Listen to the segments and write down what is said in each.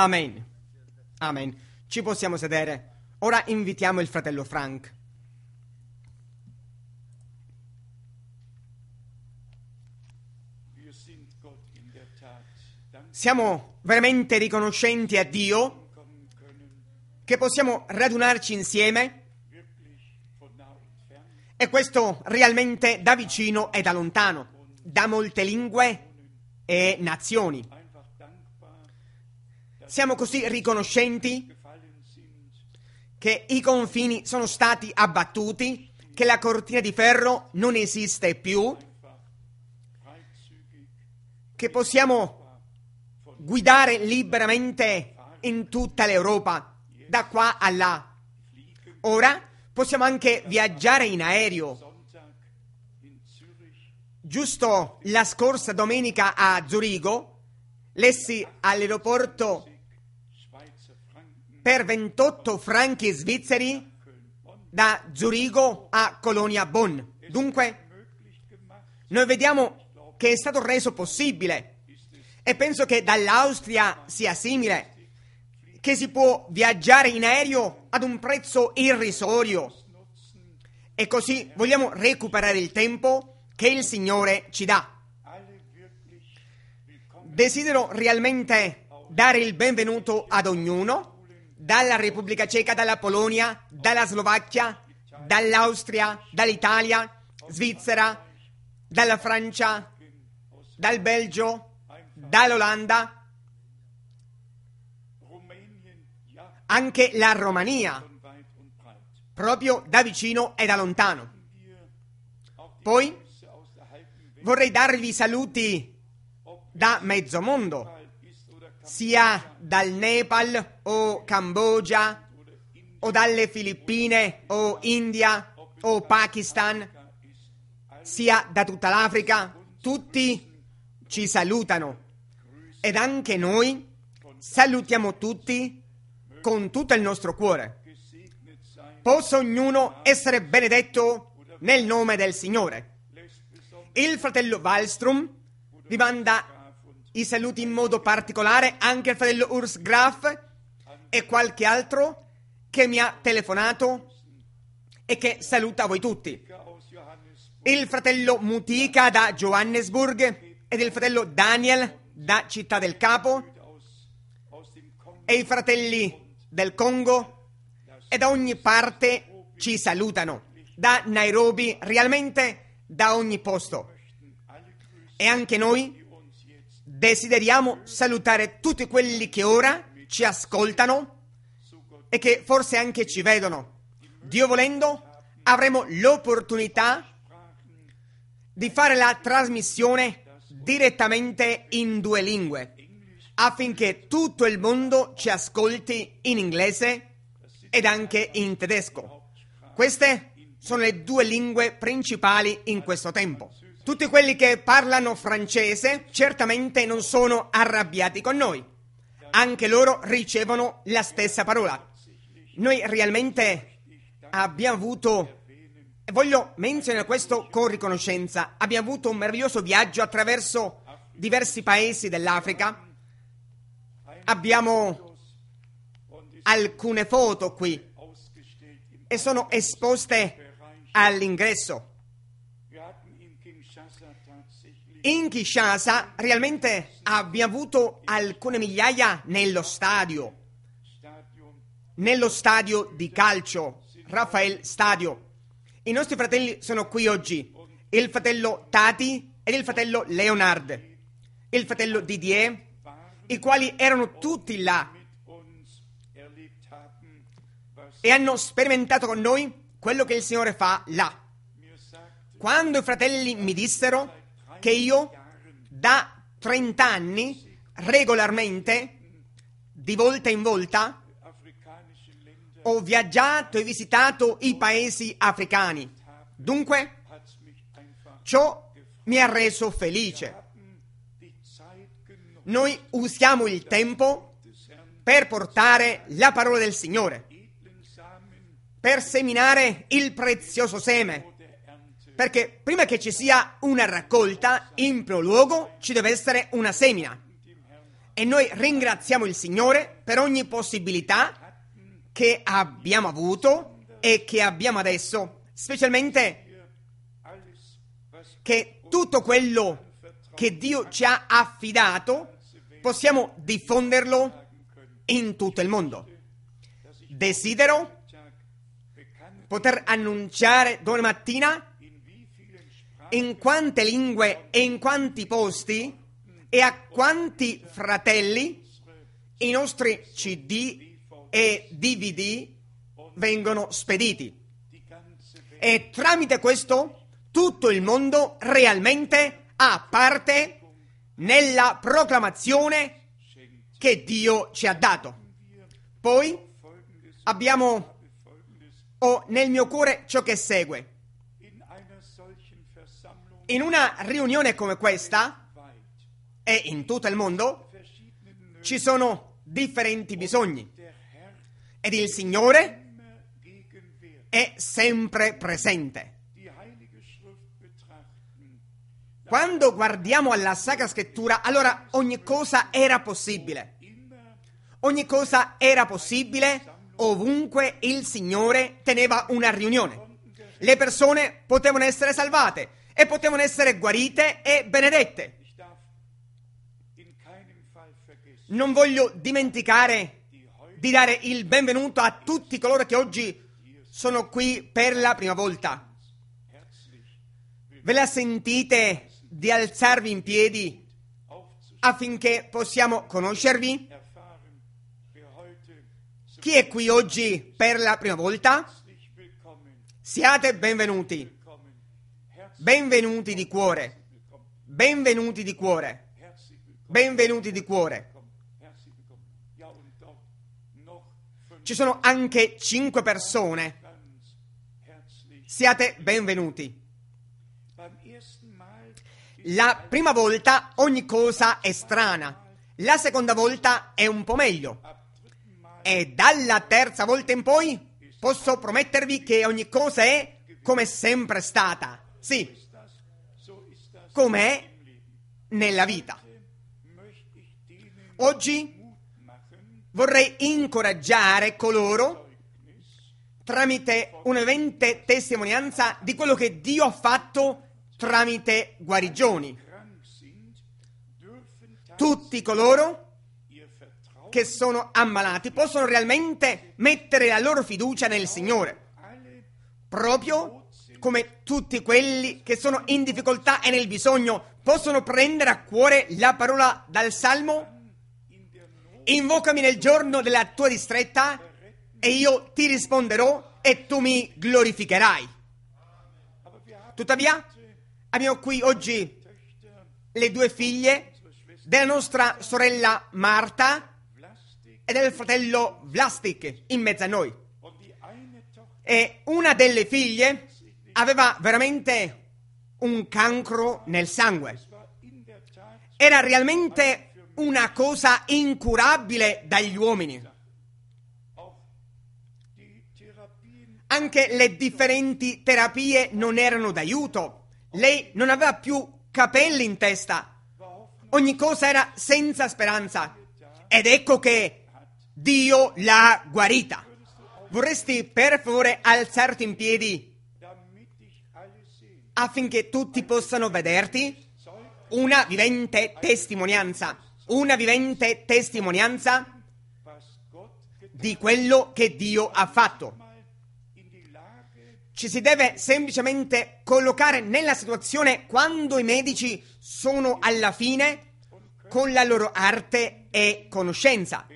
Amen. Amen. Ci possiamo sedere. Ora invitiamo il fratello Frank. Siamo veramente riconoscenti a Dio che possiamo radunarci insieme, e questo realmente da vicino e da lontano, da molte lingue e nazioni. Siamo così riconoscenti che i confini sono stati abbattuti, che la cortina di ferro non esiste più, che possiamo guidare liberamente in tutta l'Europa, da qua a là. Ora possiamo anche viaggiare in aereo. Giusto la scorsa domenica a Zurigo, lessi all'aeroporto per 28 franchi svizzeri da Zurigo a Colonia Bonn. Dunque, noi vediamo che è stato reso possibile, e penso che dall'Austria sia simile, che si può viaggiare in aereo ad un prezzo irrisorio. E così vogliamo recuperare il tempo che il Signore ci dà. Desidero realmente dare il benvenuto ad ognuno, dalla Repubblica Ceca, dalla Polonia, dalla Slovacchia, dall'Austria, dall'Italia, Svizzera, dalla Francia, dal Belgio, dall'Olanda, anche la Romania, proprio da vicino e da lontano. Poi vorrei darvi saluti da mezzo mondo, sia dal Nepal o Cambogia, o dalle Filippine o India o Pakistan, sia da tutta l'Africa. Tutti ci salutano, ed anche noi salutiamo tutti con tutto il nostro cuore. Possa ognuno essere benedetto nel nome del Signore. Il fratello Wallström vi manda i saluti in modo particolare, anche il fratello Urs Graf e qualche altro che mi ha telefonato e che saluta voi tutti. Il fratello Mutika da Johannesburg ed il fratello Daniel da Città del Capo, e i fratelli del Congo, e da ogni parte ci salutano, da Nairobi, realmente da ogni posto. E anche noi desideriamo salutare tutti quelli che ora ci ascoltano e che forse anche ci vedono. Dio volendo, avremo l'opportunità di fare la trasmissione direttamente in 2 lingue, affinché tutto il mondo ci ascolti in inglese ed anche in tedesco. Queste sono le 2 lingue principali in questo tempo. Tutti quelli che parlano francese certamente non sono arrabbiati con noi. Anche loro ricevono la stessa parola. Noi realmente abbiamo avuto, e voglio menzionare questo con riconoscenza, abbiamo avuto un meraviglioso viaggio attraverso diversi paesi dell'Africa. Abbiamo alcune foto qui e sono esposte all'ingresso. In Kinshasa realmente abbiamo avuto alcune migliaia nello stadio di calcio, Rafael Stadio. I nostri fratelli sono qui oggi, il fratello Tati ed il fratello Leonard, il fratello Didier, i quali erano tutti là e hanno sperimentato con noi quello che il Signore fa là. Quando i fratelli mi dissero che io da 30 anni regolarmente, di volta in volta, ho viaggiato e visitato i paesi africani. Dunque, ciò mi ha reso felice. Noi usiamo il tempo per portare la parola del Signore, per seminare il prezioso seme, perché prima che ci sia una raccolta, in primo luogo ci deve essere una semina. E noi ringraziamo il Signore per ogni possibilità che abbiamo avuto e che abbiamo adesso, specialmente che tutto quello che Dio ci ha affidato possiamo diffonderlo in tutto il mondo. Desidero poter annunciare domani mattina in quante lingue e in quanti posti e a quanti fratelli i nostri CD e DVD vengono spediti. E tramite questo tutto il mondo realmente ha parte nella proclamazione che Dio ci ha dato. Poi ho nel mio cuore ciò che segue. In una riunione come questa e in tutto il mondo ci sono differenti bisogni ed il Signore è sempre presente. Quando guardiamo alla Sacra Scrittura, allora ogni cosa era possibile. Ogni cosa era possibile ovunque il Signore teneva una riunione. Le persone potevano essere salvate e potevano essere guarite e benedette. Non voglio dimenticare di dare il benvenuto a tutti coloro che oggi sono qui per la prima volta. Ve la sentite di alzarvi in piedi affinché possiamo conoscervi? Chi è qui oggi per la prima volta? Siate benvenuti. Benvenuti di cuore. Benvenuti di cuore. Benvenuti di cuore. Ci sono anche 5 persone. Siate benvenuti. La prima volta ogni cosa è strana, la seconda volta è un po' meglio. E dalla terza volta in poi posso promettervi che ogni cosa è come sempre stata. Sì, com'è nella vita. Oggi vorrei incoraggiare coloro tramite un'evidente testimonianza di quello che Dio ha fatto tramite guarigioni. Tutti coloro che sono ammalati possono realmente mettere la loro fiducia nel Signore, proprio come tutti quelli che sono in difficoltà e nel bisogno possono prendere a cuore la parola dal Salmo: invocami nel giorno della tua distretta e io ti risponderò e tu mi glorificherai. Tuttavia abbiamo qui oggi le 2 figlie della nostra sorella Marta e del fratello Vlastik in mezzo a noi. E una delle figlie aveva veramente un cancro nel sangue. Era realmente una cosa incurabile dagli uomini. Anche le differenti terapie non erano d'aiuto. Lei non aveva più capelli in testa. Ogni cosa era senza speranza. Ed ecco che Dio l'ha guarita. Vorresti per favore alzarti in piedi affinché tutti possano vederti? Una vivente testimonianza. Una vivente testimonianza di quello che Dio ha fatto. Ci si deve semplicemente collocare nella situazione quando i medici sono alla fine con la loro arte e conoscenza.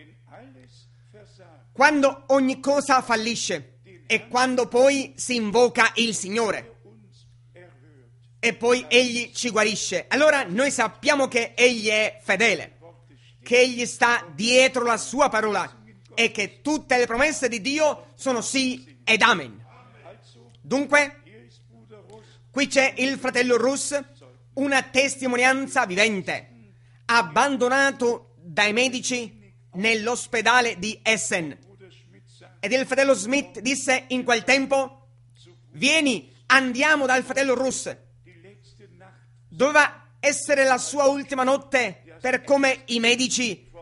Quando ogni cosa fallisce e quando poi si invoca il Signore e poi Egli ci guarisce, allora noi sappiamo che Egli è fedele, che Egli sta dietro la sua parola e che tutte le promesse di Dio sono sì ed amen. Dunque, qui c'è il fratello Russ, una testimonianza vivente, abbandonato dai medici nell'ospedale di Essen. Ed il fratello Smith disse in quel tempo: vieni, andiamo dal fratello Russ. Doveva essere la sua ultima notte per come i medici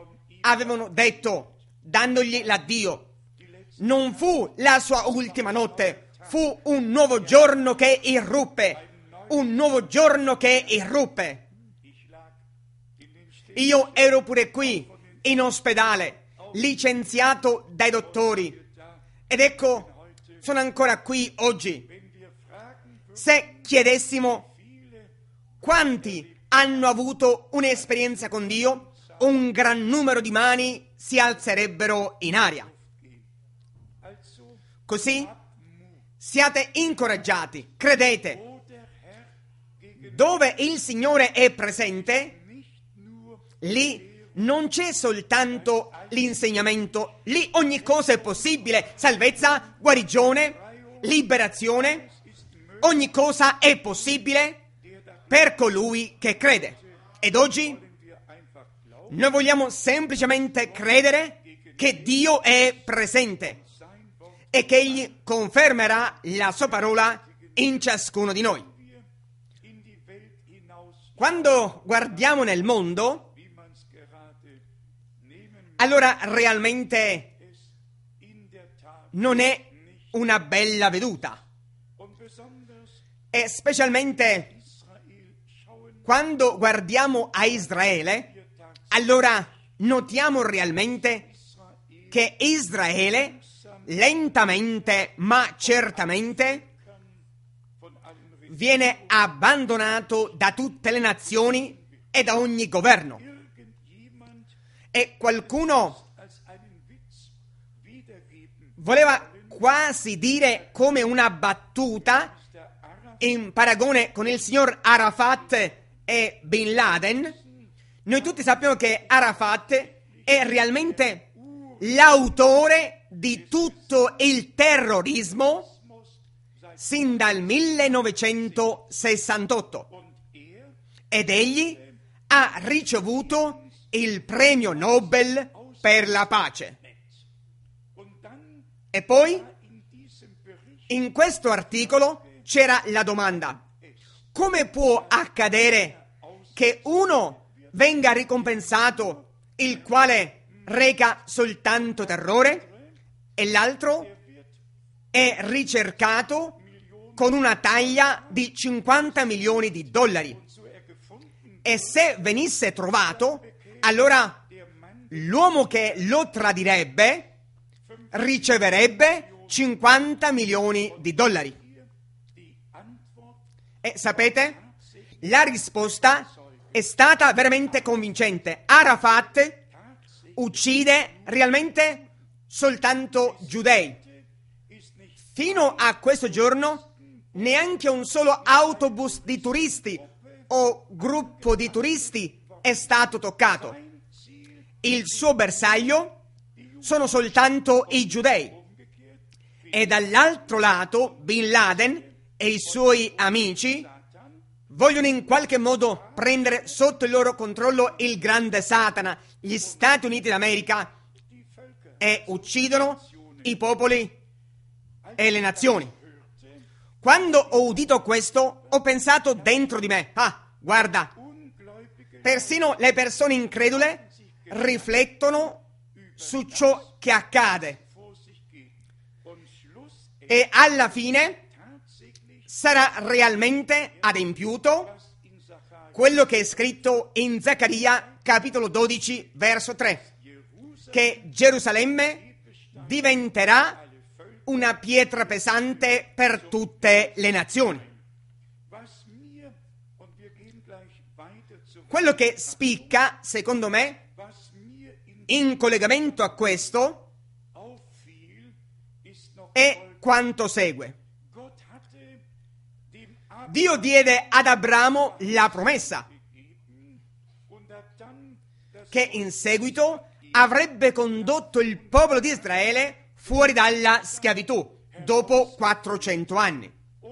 avevano detto, dandogli l'addio. Non fu la sua ultima notte, fu un nuovo giorno che irruppe, un nuovo giorno che irruppe. Io ero pure qui, in ospedale, licenziato dai dottori, ed ecco, sono ancora qui oggi. Se chiedessimo quanti hanno avuto un'esperienza con Dio, un gran numero di mani si alzerebbero in aria. Così siate incoraggiati, credete. Dove il Signore è presente, lì non c'è soltanto l'insegnamento, lì ogni cosa è possibile, salvezza, guarigione, liberazione, ogni cosa è possibile per colui che crede. Ed oggi noi vogliamo semplicemente credere che Dio è presente e che Egli confermerà la sua parola in ciascuno di noi. Quando guardiamo nel mondo, allora realmente non è una bella veduta. E specialmente quando guardiamo a Israele, allora notiamo realmente che Israele lentamente ma certamente viene abbandonato da tutte le nazioni e da ogni governo. E qualcuno voleva quasi dire come una battuta in paragone con il signor Arafat e Bin Laden. Noi tutti sappiamo che Arafat è realmente l'autore di tutto il terrorismo sin dal 1968 ed egli ha ricevuto il premio Nobel per la pace. E poi in questo articolo c'era la domanda: come può accadere che uno venga ricompensato il quale reca soltanto terrore e l'altro è ricercato con una taglia di 50 milioni di dollari? E se venisse trovato, allora l'uomo che lo tradirebbe riceverebbe 50 milioni di dollari. E sapete, la risposta è stata veramente convincente. Arafat uccide realmente soltanto giudei. Fino a questo giorno neanche un solo autobus di turisti o gruppo di turisti è stato toccato. Il suo bersaglio sono soltanto i giudei. E dall'altro lato Bin Laden e i suoi amici vogliono in qualche modo prendere sotto il loro controllo il grande Satana, gli Stati Uniti d'America, e uccidono i popoli e le nazioni. Quando ho udito questo, ho pensato dentro di me: guarda, persino le persone incredule riflettono su ciò che accade. E alla fine sarà realmente adempiuto quello che è scritto in Zaccaria capitolo 12 verso 3, che Gerusalemme diventerà una pietra pesante per tutte le nazioni. Quello che spicca, secondo me, in collegamento a questo è quanto segue. Dio diede ad Abramo la promessa che in seguito avrebbe condotto il popolo di Israele fuori dalla schiavitù dopo 400 anni.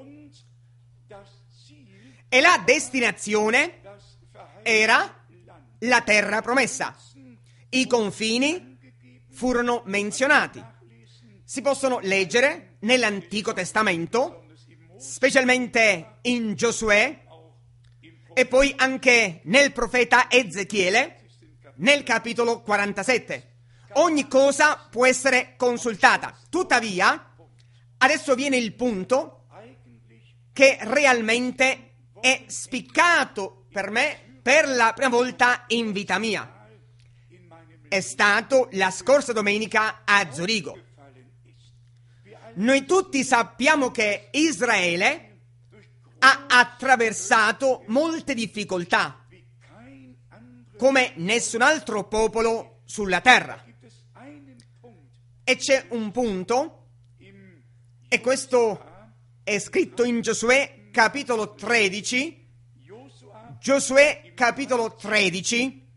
E la destinazione era la terra promessa. I confini furono menzionati. Si possono leggere nell'Antico Testamento, specialmente in Giosuè, e poi anche nel profeta Ezechiele, nel capitolo 47. Ogni cosa può essere consultata. Tuttavia, adesso viene il punto che realmente è spiccato per me per la prima volta in vita mia. È stato la scorsa domenica a Zurigo. Noi tutti sappiamo che Israele ha attraversato molte difficoltà, come nessun altro popolo sulla terra. E c'è un punto, e questo è scritto in Giosuè capitolo 13, Giosuè capitolo 13,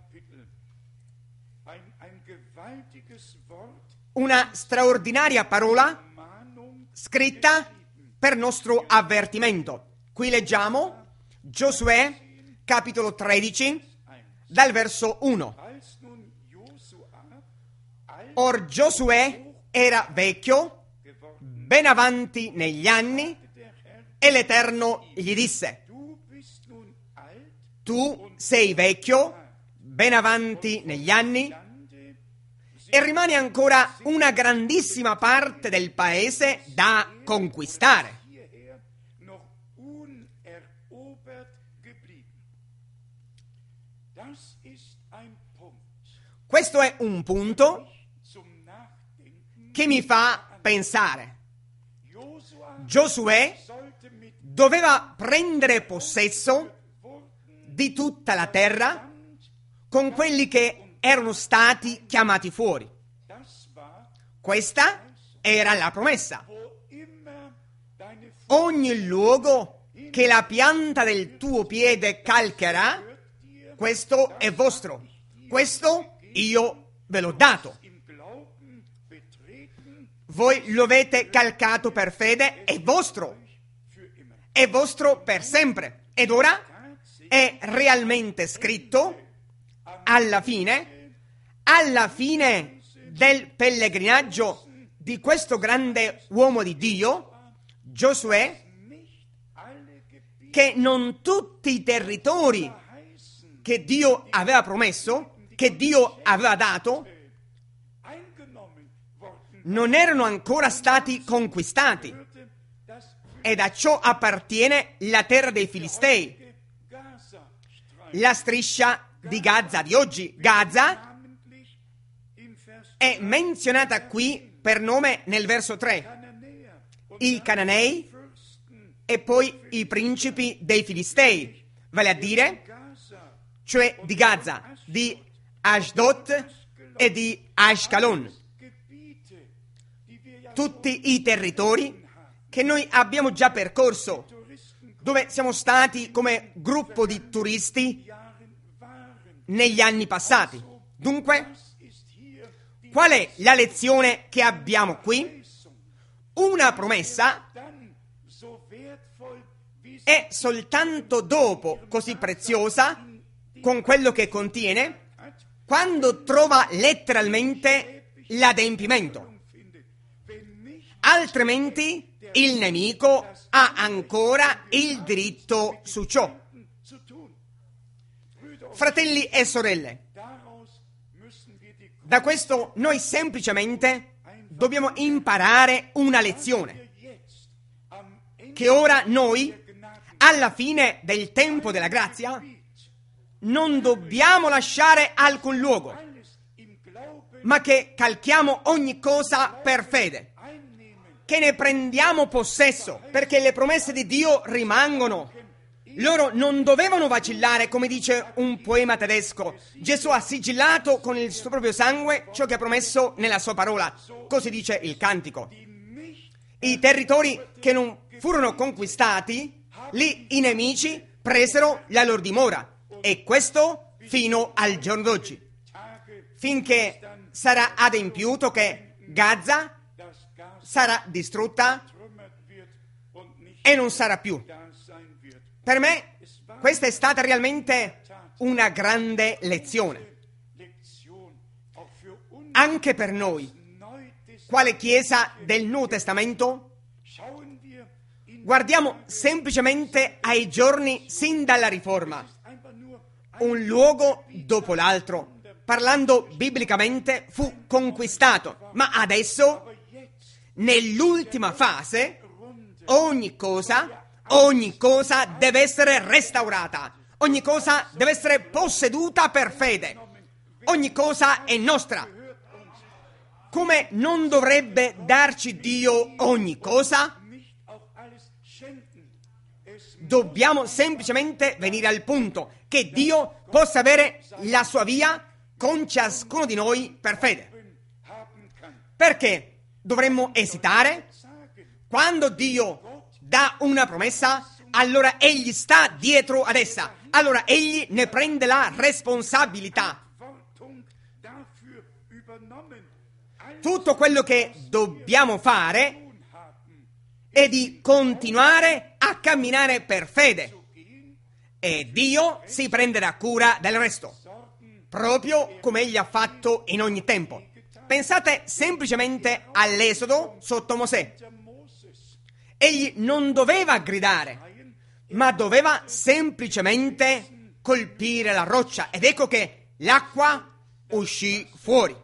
una straordinaria parola scritta per nostro avvertimento. Qui leggiamo Giosuè capitolo 13 dal verso 1. Or Giosuè era vecchio, ben avanti negli anni, e l'Eterno gli disse: tu sei vecchio, ben avanti negli anni, e rimane ancora una grandissima parte del paese da conquistare. Questo è un punto che mi fa pensare. Giosuè doveva prendere possesso di tutta la terra con quelli che erano stati chiamati fuori. Questa era la promessa. Ogni luogo che la pianta del tuo piede calcherà, questo è vostro. Questo io ve l'ho dato. Voi lo avete calcato per fede, è vostro per sempre. Ed ora è realmente scritto alla fine del pellegrinaggio di questo grande uomo di Dio, Giosuè, che non tutti i territori che Dio aveva promesso, che Dio aveva dato, non erano ancora stati conquistati. E da ciò appartiene la terra dei Filistei, la striscia di Gaza di oggi. Gaza è menzionata qui per nome nel verso 3. I Cananei e poi i principi dei Filistei, vale a dire, cioè di Gaza, di Ashdod e di Ashkelon. Tutti i territori che noi abbiamo già percorso, dove siamo stati come gruppo di turisti negli anni passati. Dunque, qual è la lezione che abbiamo qui? Una promessa è soltanto dopo così preziosa, con quello che contiene, quando trova letteralmente l'adempimento. Altrimenti il nemico ha ancora il diritto su ciò. Fratelli e sorelle, da questo noi semplicemente dobbiamo imparare una lezione, che ora noi, alla fine del tempo della grazia, non dobbiamo lasciare alcun luogo, ma che calchiamo ogni cosa per fede, che ne prendiamo possesso, perché le promesse di Dio rimangono. Loro non dovevano vacillare, come dice un poema tedesco. Gesù ha sigillato con il suo proprio sangue ciò che ha promesso nella sua parola. Così dice il cantico. I territori che non furono conquistati, lì i nemici presero la loro dimora. E questo fino al giorno d'oggi. Finché sarà adempiuto che Gaza sarà distrutta e non sarà più. Per me questa è stata realmente una grande lezione. Anche per noi, quale Chiesa del Nuovo Testamento, guardiamo semplicemente ai giorni sin dalla Riforma. un luogo dopo l'altro, parlando biblicamente, fu conquistato. Ma adesso, nell'ultima fase, ogni cosa deve essere restaurata. Ogni cosa deve essere posseduta per fede. Ogni cosa è nostra. Come non dovrebbe darci Dio ogni cosa? Dobbiamo semplicemente venire al punto che Dio possa avere la sua via con ciascuno di noi per fede. Perché dovremmo esitare? Quando Dio dà una promessa, allora Egli sta dietro ad essa. Allora Egli ne prende la responsabilità. Tutto quello che dobbiamo fare è di continuare a camminare per fede. E Dio si prenderà cura del resto, proprio come Egli ha fatto in ogni tempo. Pensate semplicemente all'Esodo sotto Mosè. Egli non doveva gridare, ma doveva semplicemente colpire la roccia. Ed ecco che l'acqua uscì fuori.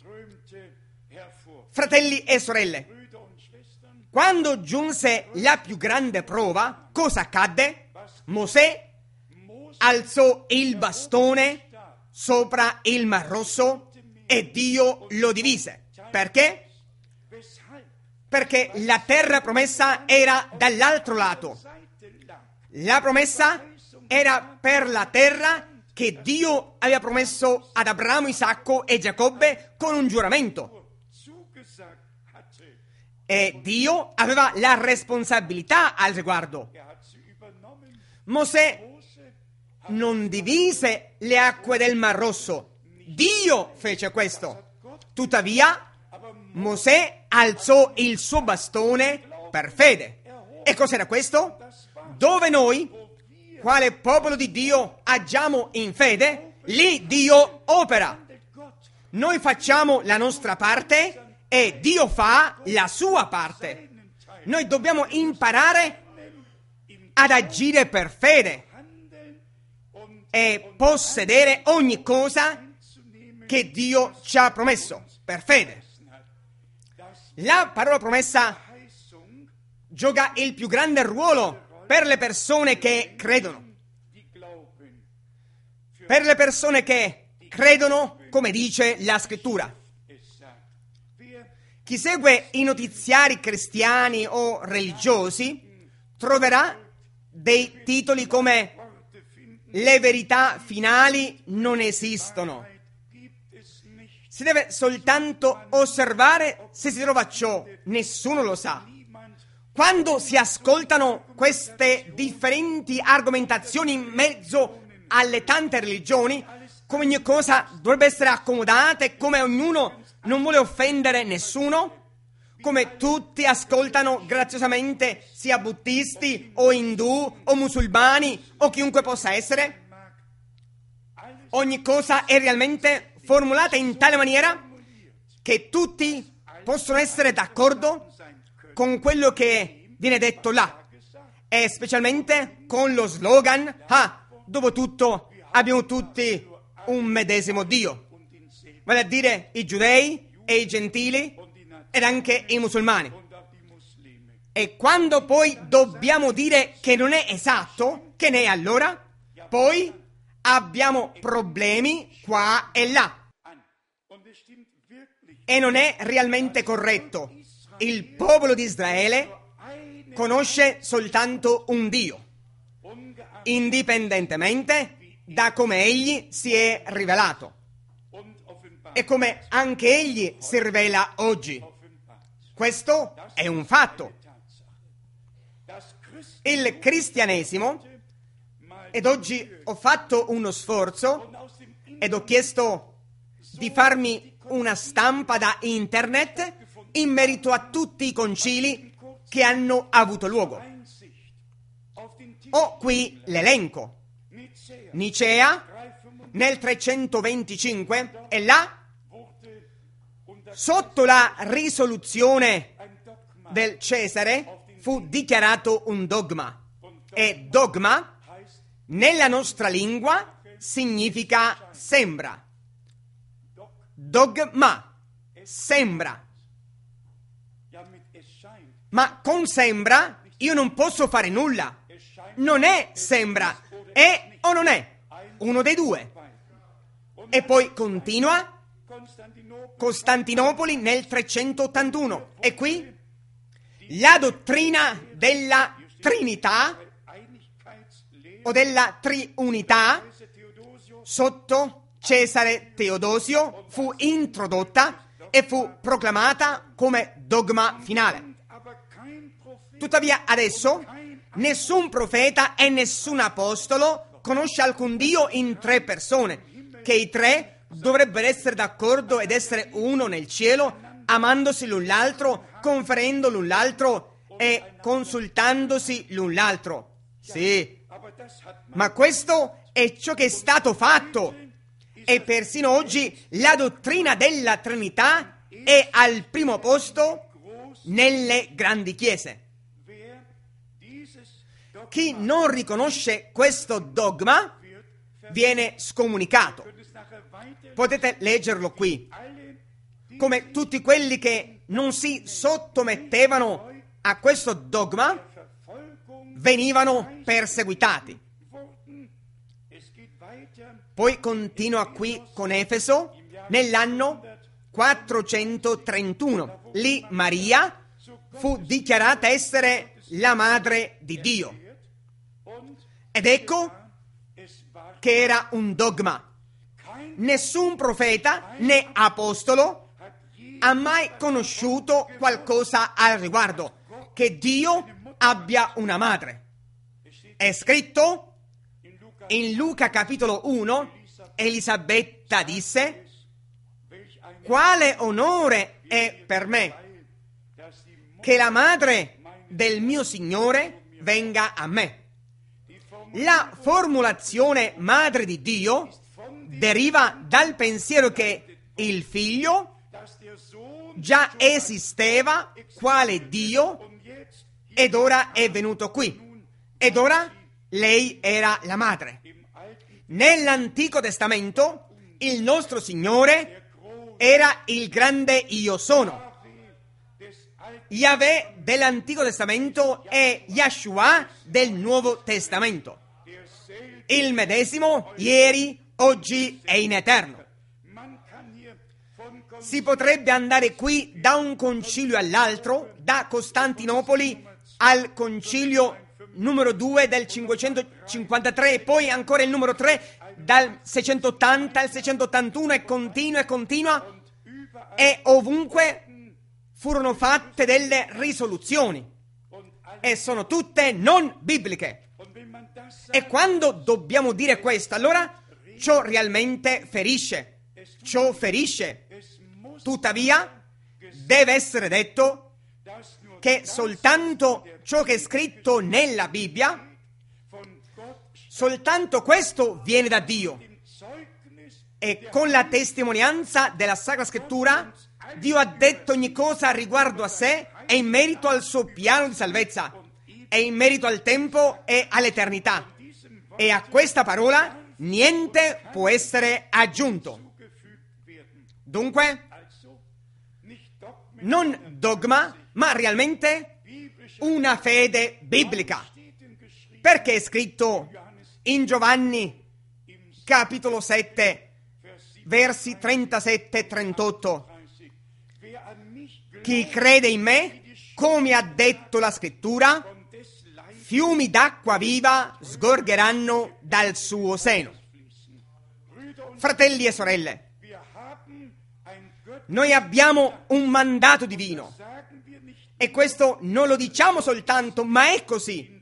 Fratelli e sorelle, quando giunse la più grande prova, cosa accadde? Mosè alzò il bastone sopra il Mar Rosso e Dio lo divise. Perché? Perché la terra promessa era dall'altro lato. La promessa era per la terra che Dio aveva promesso ad Abramo, Isacco e Giacobbe con un giuramento. E Dio aveva la responsabilità al riguardo. Mosè non divise le acque del Mar Rosso. Dio fece questo. Tuttavia, Mosè alzò il suo bastone per fede. E cos'era questo? Dove noi, quale popolo di Dio, agiamo in fede, lì Dio opera. Noi facciamo la nostra parte e Dio fa la sua parte. Noi dobbiamo imparare ad agire per fede e possedere ogni cosa che Dio ci ha promesso per fede. La parola promessa gioca il più grande ruolo per le persone che credono. Per le persone che credono, come dice la Scrittura. Chi segue i notiziari cristiani o religiosi troverà dei titoli come "Le verità finali non esistono". Si deve soltanto osservare se si trova ciò, nessuno lo sa. Quando si ascoltano queste differenti argomentazioni in mezzo alle tante religioni, come ogni cosa dovrebbe essere accomodata e come ognuno non vuole offendere nessuno, come tutti ascoltano graziosamente, sia buddisti o indù o musulmani o chiunque possa essere, ogni cosa è realmente formulata in tale maniera che tutti possono essere d'accordo con quello che viene detto là, e specialmente con lo slogan: dopo tutto abbiamo tutti un medesimo Dio, vale a dire i giudei e i gentili ed anche i musulmani. E quando poi dobbiamo dire che non è esatto, che ne è allora? Poi abbiamo problemi qua e là. E non è realmente corretto. Il popolo di Israele conosce soltanto un Dio, indipendentemente da come egli si è rivelato e come anche egli si rivela oggi. Questo è un fatto. Il cristianesimo, ed oggi ho fatto uno sforzo ed ho chiesto di farmi una stampa da internet in merito a tutti i concili che hanno avuto luogo. Ho qui l'elenco. Nicea nel 325 e là, sotto la risoluzione del Cesare, fu dichiarato un dogma. E dogma, nella nostra lingua, significa sembra. Dogma, sembra. Ma con sembra io non posso fare nulla. Non è sembra, è o non è? Uno dei due. E poi continua. Costantinopoli nel 381. E qui la dottrina della Trinità o della triunità sotto Cesare Teodosio fu introdotta e fu proclamata come dogma finale. Tuttavia adesso nessun profeta e nessun apostolo conosce alcun Dio in tre persone, che i tre dovrebbero essere d'accordo ed essere uno nel cielo, amandosi l'un l'altro, conferendo l'un l'altro e consultandosi l'un l'altro. Sì, ma questo è ciò che è stato fatto, e persino oggi la dottrina della Trinità è al primo posto nelle grandi chiese. Chi non riconosce questo dogma viene scomunicato. Potete leggerlo qui. Come tutti quelli che non si sottomettevano a questo dogma venivano perseguitati. Poi continua qui con Efeso nell'anno 431. Lì Maria fu dichiarata essere la madre di Dio. Ed ecco che era un dogma. Nessun profeta né apostolo ha mai conosciuto qualcosa al riguardo, che Dio abbia una madre. È scritto in Luca capitolo 1, Elisabetta disse: quale onore è per me che la madre del mio Signore venga a me. La formulazione madre di Dio deriva dal pensiero che il figlio già esisteva quale Dio ed ora è venuto qui. Ed ora lei era la madre. Nell'Antico Testamento il nostro Signore era il grande Io sono. Yahweh dell'Antico Testamento è Yeshua del Nuovo Testamento. Il medesimo ieri, oggi e in eterno. Si potrebbe andare qui da un concilio all'altro, da Costantinopoli al concilio numero 2 del 553 e poi ancora il numero 3 dal 680 al 681 e continua e ovunque furono fatte delle risoluzioni e sono tutte non bibliche. E quando dobbiamo dire questo, allora ciò realmente ferisce. Ciò ferisce. Tuttavia, deve essere detto che soltanto ciò che è scritto nella Bibbia, soltanto questo viene da Dio. E con la testimonianza della Sacra Scrittura, Dio ha detto ogni cosa riguardo a sé e in merito al suo piano di salvezza, e in merito al tempo e all'eternità. E a questa parola niente può essere aggiunto. Dunque, non dogma, ma realmente una fede biblica. Perché è scritto in Giovanni, capitolo 7, versi 37 e 38. Chi crede in me, come ha detto la Scrittura, fiumi d'acqua viva sgorgeranno dal suo seno. Fratelli e sorelle, noi abbiamo un mandato divino e questo non lo diciamo soltanto, ma è così,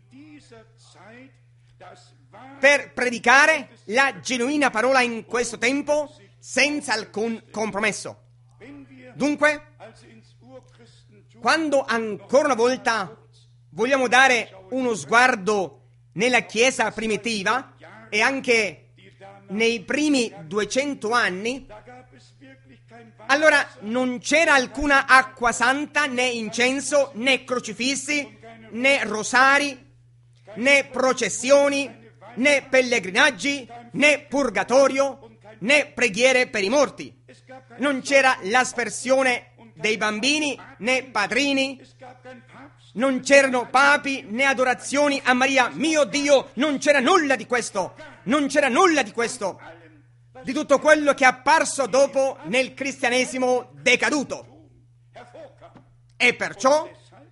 per predicare la genuina parola in questo tempo senza alcun compromesso. Dunque, quando ancora una volta vogliamo dare uno sguardo nella Chiesa primitiva e anche nei primi 200 anni, allora non c'era alcuna acqua santa, né incenso, né crocifissi, né rosari, né processioni, né pellegrinaggi, né purgatorio, né preghiere per i morti. Non c'era l'aspersione dei bambini, né padrini. Non c'erano papi, né adorazioni a Maria, mio Dio. Non c'era nulla di questo. Non c'era nulla di questo. Di tutto quello che è apparso dopo nel cristianesimo decaduto. E perciò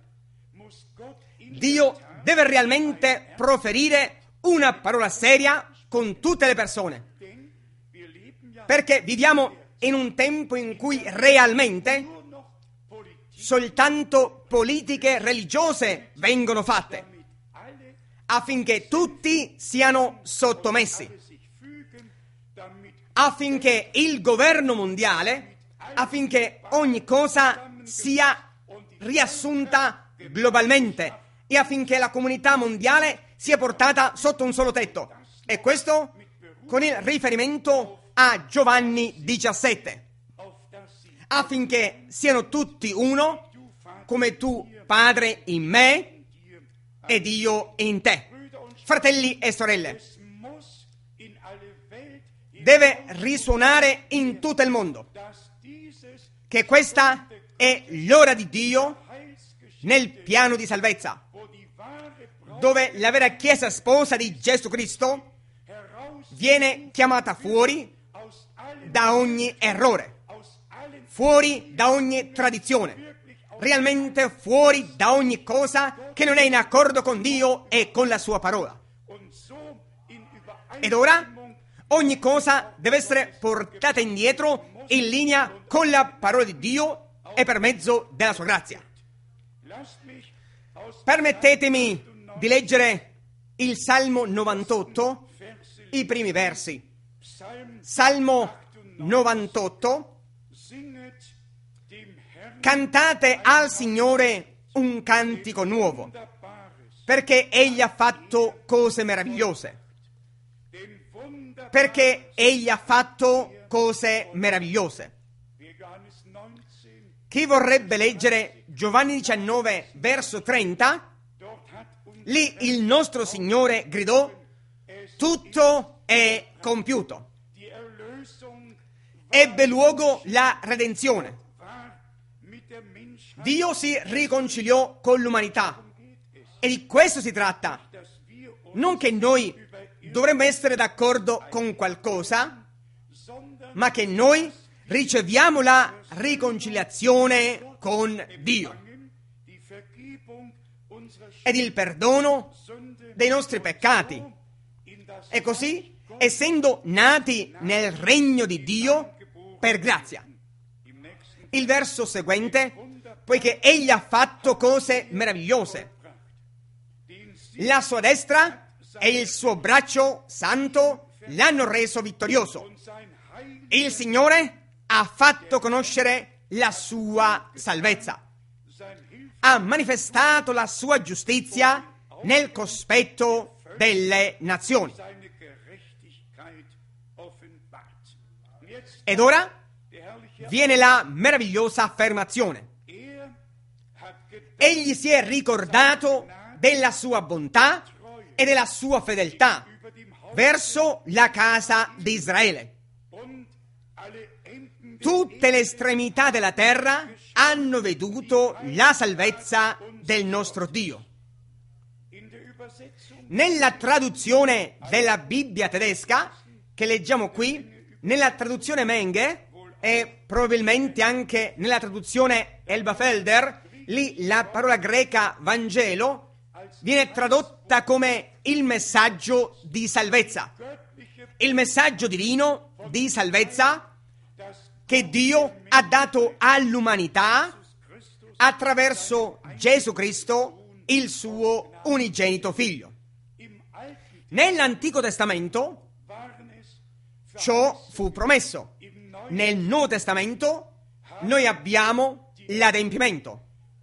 Dio deve realmente proferire una parola seria con tutte le persone, perché viviamo in un tempo in cui realmente soltanto politiche religiose vengono fatte affinché tutti siano sottomessi, affinché il governo mondiale, affinché ogni cosa sia riassunta globalmente e affinché la comunità mondiale sia portata sotto un solo tetto. E questo con il riferimento a Giovanni 17, affinché siano tutti uno, come tu, Padre, in me ed io in te. Fratelli e sorelle, deve risuonare in tutto il mondo che questa è l'ora di Dio nel piano di salvezza, dove la vera Chiesa sposa di Gesù Cristo viene chiamata fuori da ogni errore, fuori da ogni tradizione, realmente fuori da ogni cosa che non è in accordo con Dio e con la sua parola. Ed ora ogni cosa deve essere portata indietro in linea con la parola di Dio e per mezzo della sua grazia. Permettetemi di leggere il Salmo 98, i primi versi. Salmo 98. Cantate al Signore un cantico nuovo, perché Egli ha fatto cose meravigliose. Perché Egli ha fatto cose meravigliose. Chi vorrebbe leggere Giovanni 19, verso 30, lì il nostro Signore gridò: tutto è compiuto. Ebbe luogo la redenzione. Dio si riconciliò con l'umanità e di questo si tratta. Non che noi dovremmo essere d'accordo con qualcosa, ma che noi riceviamo la riconciliazione con Dio ed il perdono dei nostri peccati. E così, essendo nati nel regno di Dio per grazia. Il verso seguente: poiché Egli ha fatto cose meravigliose. La sua destra e il suo braccio santo l'hanno reso vittorioso. Il Signore ha fatto conoscere la sua salvezza. Ha manifestato la sua giustizia nel cospetto delle nazioni. Ed ora viene la meravigliosa affermazione. Egli si è ricordato della sua bontà e della sua fedeltà verso la casa di Israele. Tutte le estremità della terra hanno veduto la salvezza del nostro Dio. Nella traduzione della Bibbia tedesca, che leggiamo qui, nella traduzione Menge e probabilmente anche nella traduzione Elberfelder, lì la parola greca Vangelo viene tradotta come il messaggio di salvezza. Il messaggio divino di salvezza che Dio ha dato all'umanità attraverso Gesù Cristo, il suo unigenito Figlio. Nell'Antico Testamento ciò fu promesso. Nel Nuovo Testamento noi abbiamo l'adempimento.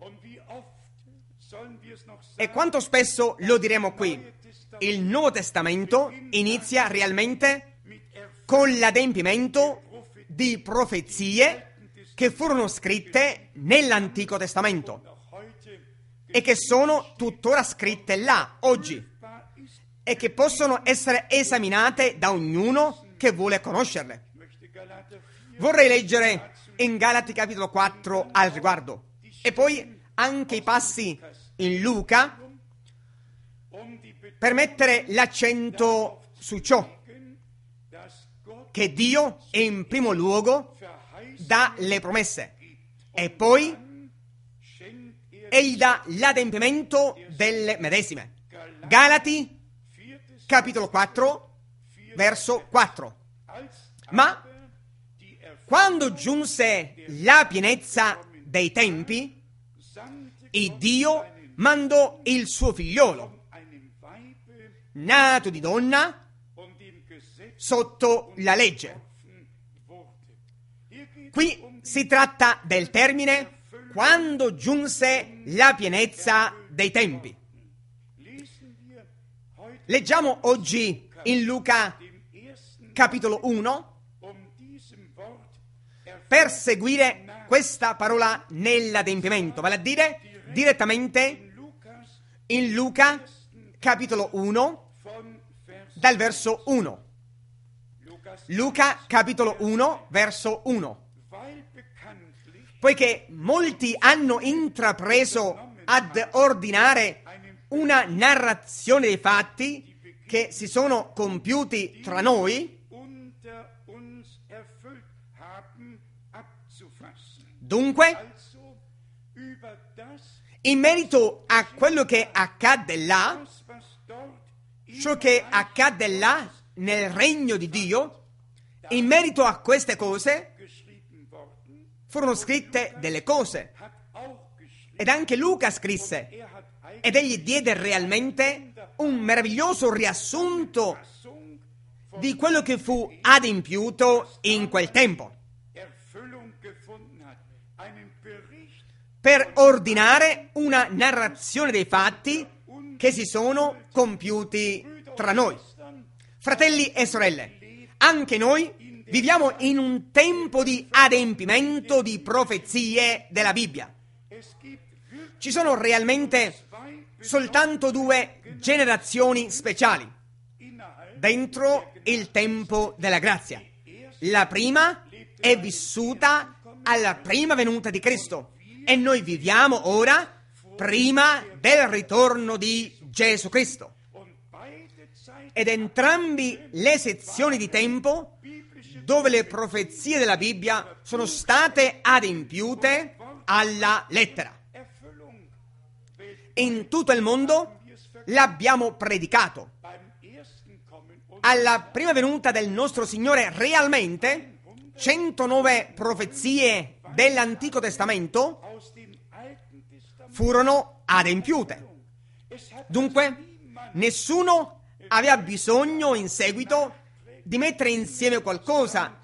E quanto spesso lo diremo qui? Il Nuovo Testamento inizia realmente con l'adempimento di profezie che furono scritte nell'Antico Testamento e che sono tuttora scritte là, oggi. e che possono essere esaminate da ognuno che vuole conoscerle. Vorrei leggere in Galati capitolo 4 al riguardo e poi anche i passi in Luca per mettere l'accento su ciò che Dio in primo luogo dà le promesse e poi egli dà l'adempimento delle medesime. Galati capitolo 4 verso 4. Ma quando giunse la pienezza dei tempi, il Dio mandò il suo figliolo, nato di donna, sotto la legge. Qui si tratta del termine quando giunse la pienezza dei tempi. Leggiamo oggi in Luca capitolo 1 per seguire questa parola nell'adempimento, vale a dire direttamente in Luca capitolo 1 dal verso 1. Luca capitolo 1 verso 1. Poiché molti hanno intrapreso ad ordinare una narrazione dei fatti che si sono compiuti tra noi, dunque, in merito a quello che accadde là, ciò che accadde là nel regno di Dio, in merito a queste cose furono scritte delle cose. Ed anche Luca scrisse, ed egli diede realmente un meraviglioso riassunto di quello che fu adempiuto in quel tempo, per ordinare una narrazione dei fatti che si sono compiuti tra noi. Fratelli e sorelle, anche noi viviamo in un tempo di adempimento di profezie della Bibbia. Ci sono realmente soltanto due generazioni speciali dentro il tempo della grazia. La prima è vissuta alla prima venuta di Cristo e noi viviamo ora prima del ritorno di Gesù Cristo. Ed entrambi le sezioni di tempo dove le profezie della Bibbia sono state adempiute alla lettera. In tutto il mondo l'abbiamo predicato. Alla prima venuta del nostro Signore realmente 109 profezie dell'Antico Testamento furono adempiute. Dunque, nessuno aveva bisogno in seguito di mettere insieme qualcosa,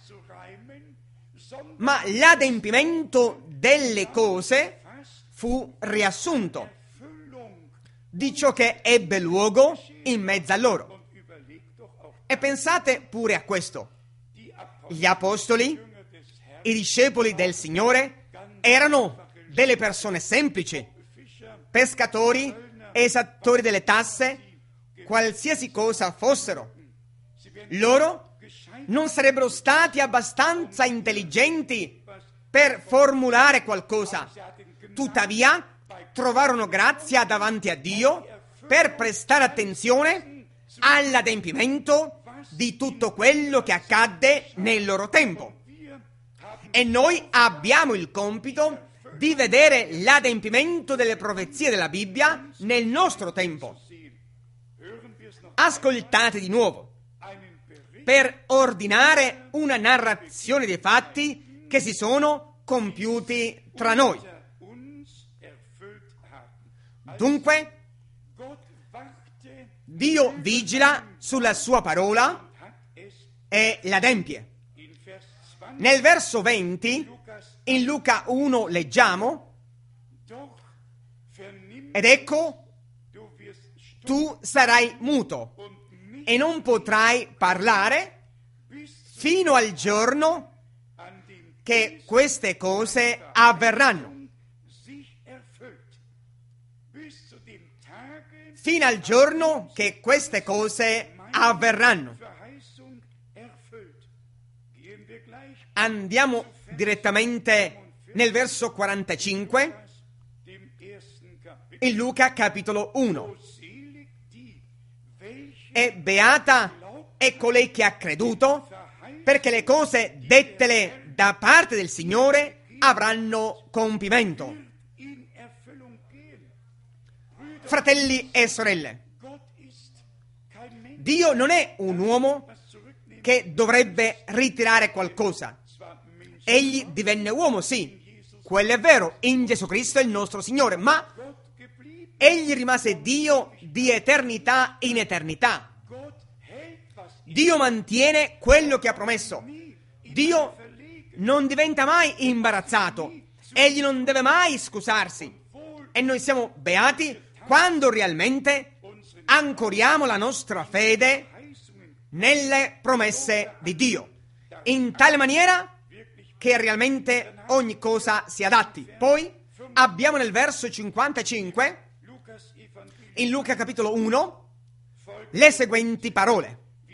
ma l'adempimento delle cose fu riassunto di ciò che ebbe luogo in mezzo a loro. E pensate pure a questo. Gli apostoli, i discepoli del Signore, erano delle persone semplici, pescatori, esattori delle tasse, qualsiasi cosa fossero. Loro non sarebbero stati abbastanza intelligenti per formulare qualcosa. Tuttavia, trovarono grazia davanti a Dio per prestare attenzione all'adempimento di tutto quello che accadde nel loro tempo. E noi abbiamo il compito di vedere l'adempimento delle profezie della Bibbia nel nostro tempo. Ascoltate di nuovo. Per ordinare una narrazione dei fatti che si sono compiuti tra noi. Dunque, Dio vigila sulla sua parola e l'adempie. Nel verso 20, in Luca 1 leggiamo, ed ecco, tu sarai muto e non potrai parlare fino al giorno che queste cose avverranno. fino al giorno che queste cose avverranno. Andiamo direttamente nel verso 45, in Luca capitolo 1. E beata è colei che ha creduto, perché le cose dettele da parte del Signore avranno compimento. Fratelli e sorelle, Dio non è un uomo che dovrebbe ritirare qualcosa. Egli divenne uomo, sì, quello è vero, in Gesù Cristo il nostro Signore, ma egli rimase Dio di eternità in eternità. Dio mantiene quello che ha promesso. Dio non diventa mai imbarazzato. Egli non deve mai scusarsi. E noi siamo beati quando realmente ancoriamo la nostra fede nelle promesse di Dio, in tale maniera che realmente ogni cosa si adatti. Poi abbiamo nel verso 55, in Luca capitolo 1, le seguenti parole: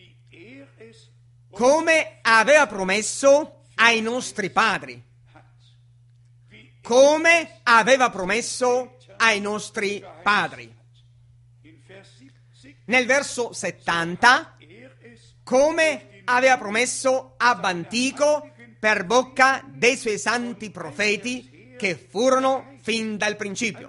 come aveva promesso ai nostri padri. Come aveva promesso ai nostri padri. Nel verso 70, come aveva promesso ab antico per bocca dei suoi santi profeti che furono fin dal principio.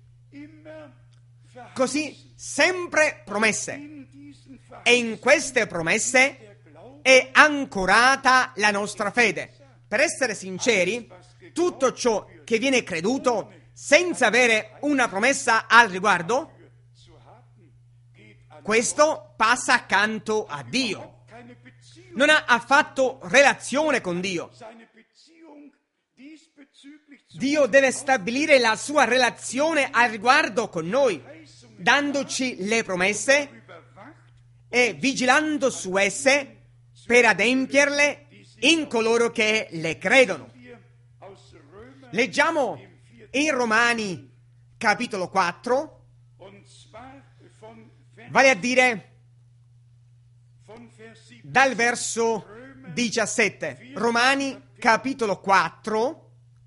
Così, sempre promesse. E in queste promesse è ancorata la nostra fede. Per essere sinceri, tutto ciò che viene creduto senza avere una promessa al riguardo, questo passa accanto a Dio. Non ha affatto relazione con Dio. Dio deve stabilire la sua relazione al riguardo con noi, dandoci le promesse e vigilando su esse per adempierle in coloro che le credono. Leggiamo in Romani capitolo 4, vale a dire dal verso 17. Romani capitolo 4.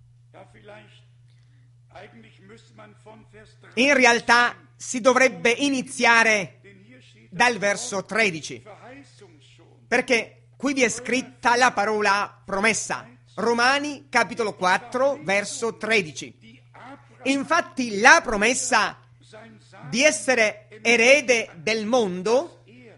In realtà si dovrebbe iniziare dal verso 13, perché qui vi è scritta la parola promessa. Romani capitolo 4 verso 13. Infatti la promessa di essere erede del mondo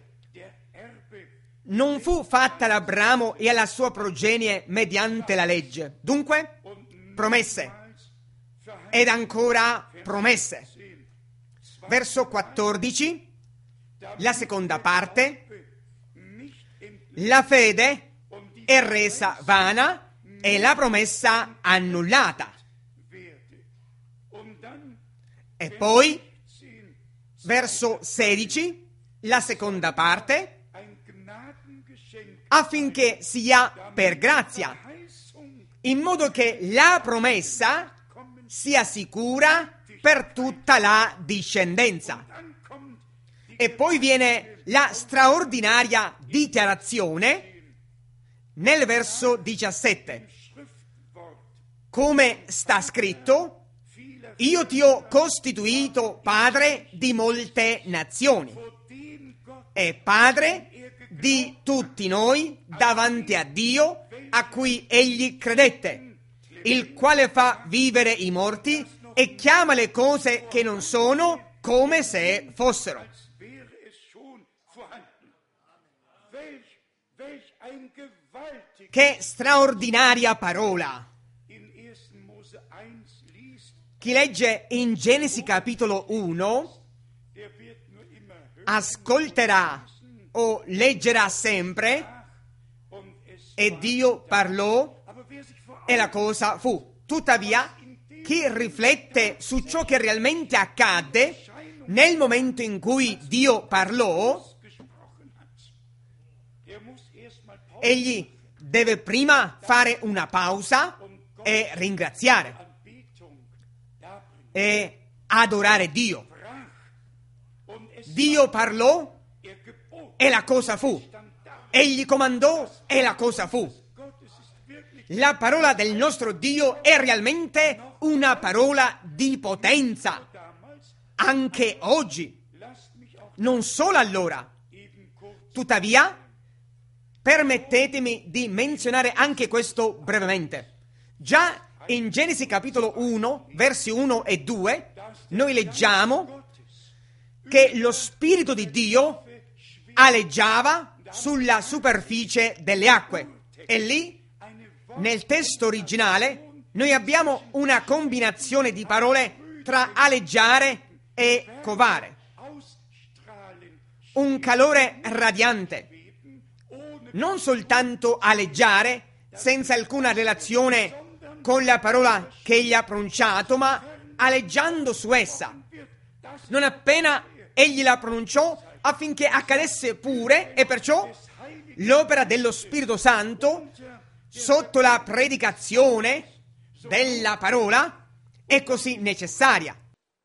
non fu fatta ad Abramo e alla sua progenie mediante la legge. Dunque, promesse ed ancora promesse. Verso 14, la seconda parte: la fede è resa vana e la promessa annullata. E poi, verso 16, la seconda parte: affinché sia per grazia, in modo che la promessa sia sicura per tutta la discendenza. E poi viene la straordinaria dichiarazione nel verso 17. Come sta scritto: io ti ho costituito padre di molte nazioni e padre di tutti noi davanti a Dio, a cui egli credette, il quale fa vivere i morti e chiama le cose che non sono come se fossero. Che straordinaria parola! Chi legge in Genesi capitolo 1 ascolterà o leggerà sempre: e Dio parlò e la cosa fu. Tuttavia, chi riflette su ciò che realmente accadde nel momento in cui Dio parlò, egli deve prima fare una pausa e ringraziare. E adorare Dio. Dio parlò e la cosa fu. Egli comandò e la cosa fu. La parola del nostro Dio è realmente una parola di potenza, anche oggi, non solo allora. Tuttavia, permettetemi di menzionare anche questo brevemente. Già in Genesi capitolo 1, versi 1 e 2, noi leggiamo che lo Spirito di Dio aleggiava sulla superficie delle acque. E lì, nel testo originale, noi abbiamo una combinazione di parole tra aleggiare e covare. Un calore radiante. Non soltanto aleggiare, senza alcuna relazione con la parola che egli ha pronunciato, ma aleggiando su essa. Non appena egli la pronunciò, affinché accadesse pure, e perciò l'opera dello Spirito Santo, sotto la predicazione della parola, è così necessaria.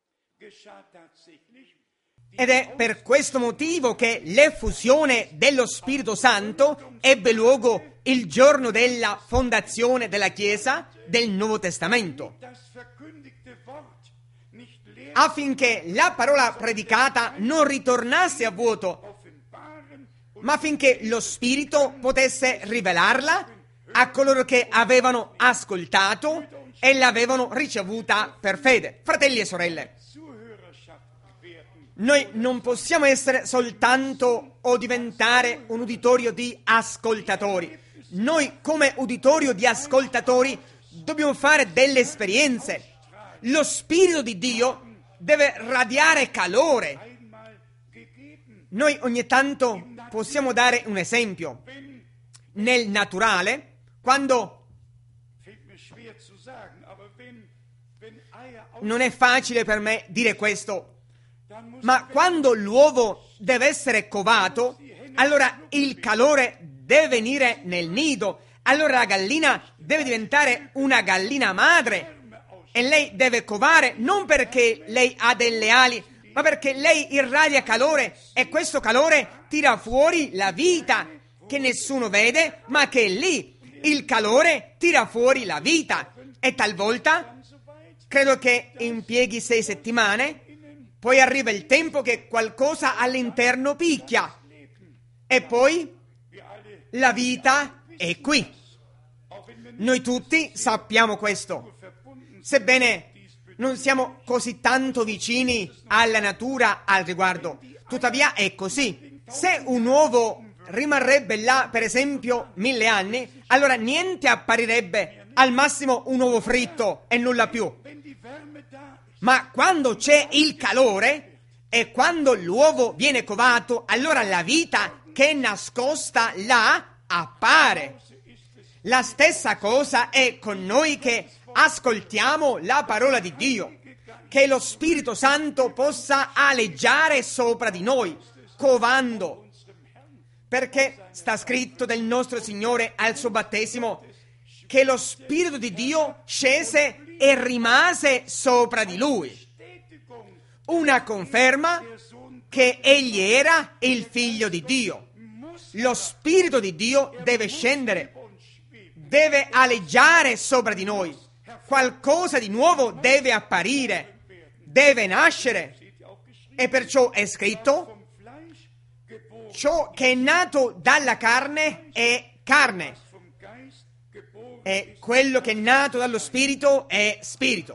Ed è per questo motivo che l'effusione dello Spirito Santo ebbe luogo il giorno della fondazione della Chiesa del Nuovo Testamento, affinché la parola predicata non ritornasse a vuoto, ma affinché lo Spirito potesse rivelarla a coloro che avevano ascoltato e l'avevano ricevuta per fede. Fratelli e sorelle, noi non possiamo essere soltanto o diventare un uditorio di ascoltatori. Noi come uditorio di ascoltatori dobbiamo fare delle esperienze. Lo Spirito di Dio deve radiare calore. Noi ogni tanto possiamo dare un esempio. Nel naturale, quando non è facile per me dire questo, ma quando l'uovo deve essere covato, allora il calore deve venire nel nido, allora la gallina deve diventare una gallina madre e lei deve covare non perché lei ha delle ali, ma perché lei irradia calore e questo calore tira fuori la vita che nessuno vede, ma che lì il calore tira fuori la vita. E talvolta credo che impieghi 6 settimane, poi arriva il tempo che qualcosa all'interno picchia e poi la vita è qui. Noi tutti sappiamo questo, sebbene non siamo così tanto vicini alla natura al riguardo. Tuttavia è così. Se un uovo rimarrebbe là, per esempio, 1000 anni, allora niente apparirebbe, al massimo un uovo fritto e nulla più. Ma quando c'è il calore e quando l'uovo viene covato, allora la vita che è nascosta là appare. La stessa cosa è con noi che ascoltiamo la parola di Dio, che lo Spirito Santo possa aleggiare sopra di noi, covando, perché sta scritto del nostro Signore al suo battesimo che lo Spirito di Dio scese e rimase sopra di lui. Una conferma che egli era il Figlio di Dio. Lo Spirito di Dio deve scendere, deve aleggiare sopra di noi. Qualcosa di nuovo deve apparire, deve nascere. E perciò è scritto: ciò che è nato dalla carne è carne, e quello che è nato dallo Spirito è Spirito.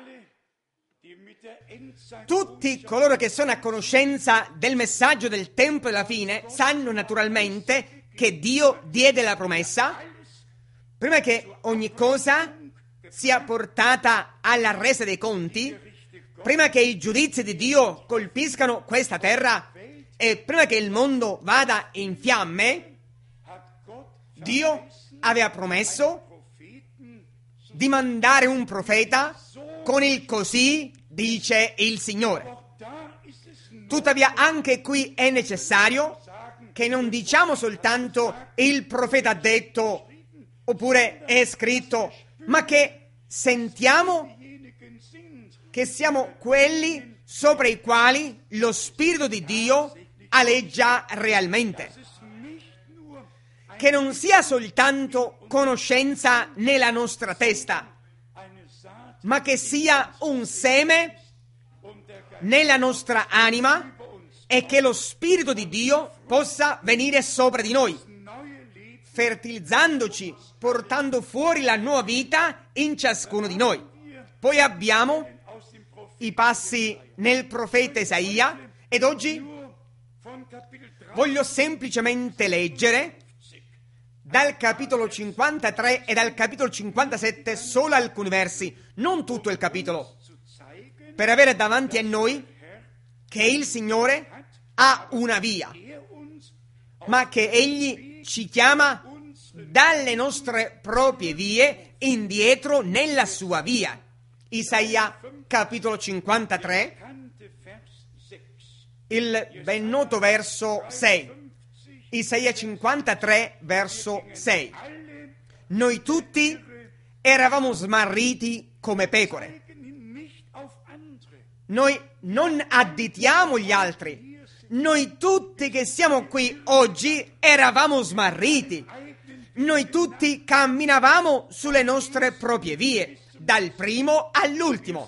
Tutti coloro che sono a conoscenza del messaggio del tempo della fine sanno naturalmente che Dio diede la promessa prima che ogni cosa sia portata alla resa dei conti, prima che i giudizi di Dio colpiscano questa terra e prima che il mondo vada in fiamme. Dio aveva promesso di mandare un profeta con il così dice il Signore. Tuttavia anche qui è necessario che non diciamo soltanto il profeta ha detto oppure è scritto, ma che sentiamo che siamo quelli sopra i quali lo Spirito di Dio aleggia realmente. Che non sia soltanto conoscenza nella nostra testa, ma che sia un seme nella nostra anima e che lo Spirito di Dio possa venire sopra di noi, fertilizzandoci, portando fuori la nuova vita in ciascuno di noi. Poi abbiamo i passi nel profeta Isaia ed oggi voglio semplicemente leggere dal capitolo 53 e dal capitolo 57 solo alcuni versi, non tutto il capitolo, per avere davanti a noi che il Signore ha una via, ma che Egli ci chiama dalle nostre proprie vie indietro nella sua via. Isaia capitolo 53, il ben noto verso 6. Isaia 53, verso 6. Noi tutti eravamo smarriti come pecore. Noi non additiamo gli altri. Noi tutti che siamo qui oggi eravamo smarriti. Noi tutti camminavamo sulle nostre proprie vie, dal primo all'ultimo.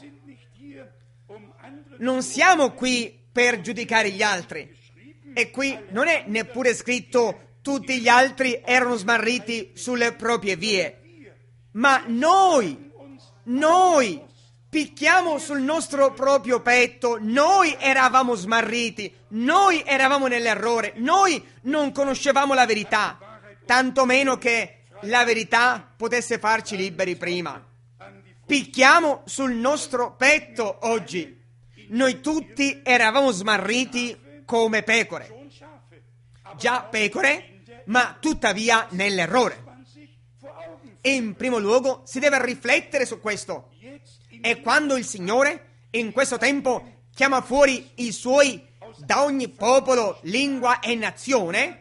Non siamo qui per giudicare gli altri. E qui non è neppure scritto tutti gli altri erano smarriti sulle proprie vie, ma noi picchiamo sul nostro proprio petto, noi eravamo smarriti, noi eravamo nell'errore, noi non conoscevamo la verità, tanto meno che la verità potesse farci liberi prima. Picchiamo sul nostro petto oggi, noi tutti eravamo smarriti come pecore, già pecore, ma tuttavia nell'errore. E in primo luogo si deve riflettere su questo. E quando il Signore in questo tempo chiama fuori i Suoi da ogni popolo, lingua e nazione,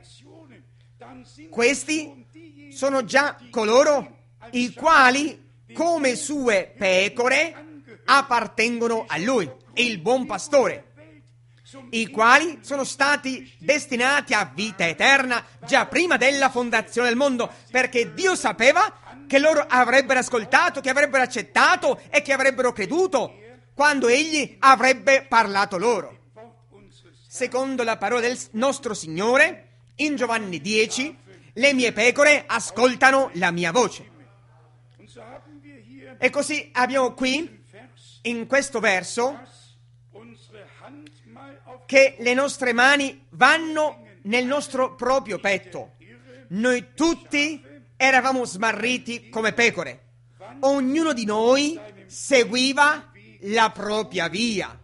questi sono già coloro i quali, come sue pecore, appartengono a Lui, il buon pastore, i quali sono stati destinati a vita eterna già prima della fondazione del mondo, perché Dio sapeva che loro avrebbero ascoltato, che avrebbero accettato e che avrebbero creduto quando Egli avrebbe parlato loro. Secondo la parola del nostro Signore, in Giovanni 10, le mie pecore ascoltano la mia voce. E così abbiamo qui, in questo verso, che le nostre mani vanno nel nostro proprio petto. Noi tutti eravamo smarriti come pecore. Ognuno di noi seguiva la propria via.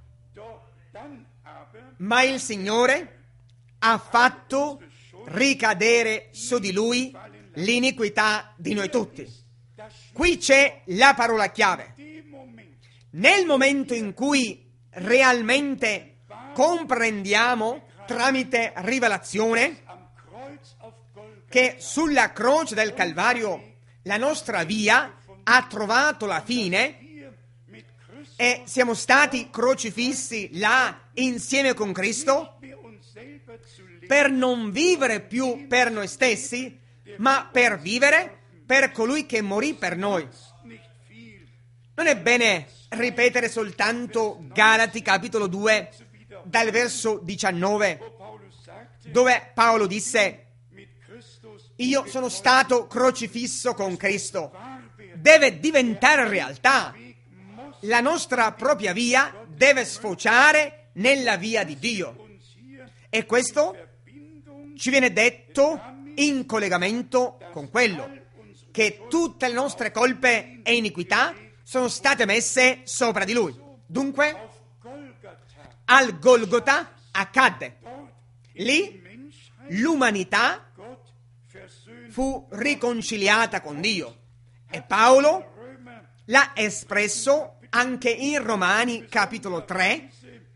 Ma il Signore ha fatto ricadere su di Lui l'iniquità di noi tutti. Qui c'è la parola chiave. Nel momento in cui realmente comprendiamo tramite rivelazione che sulla croce del Calvario la nostra via ha trovato la fine e siamo stati crocifissi là insieme con Cristo per non vivere più per noi stessi, ma per vivere per colui che morì per noi. Non è bene ripetere soltanto Galati capitolo 2 dal verso 19, dove Paolo disse: io sono stato crocifisso con Cristo. Deve diventare realtà. La nostra propria via deve sfociare nella via di Dio. E questo ci viene detto in collegamento con quello che tutte le nostre colpe e iniquità sono state messe sopra di Lui. Dunque, al Golgota accadde. Lì l'umanità fu riconciliata con Dio. E Paolo l'ha espresso anche in Romani capitolo 3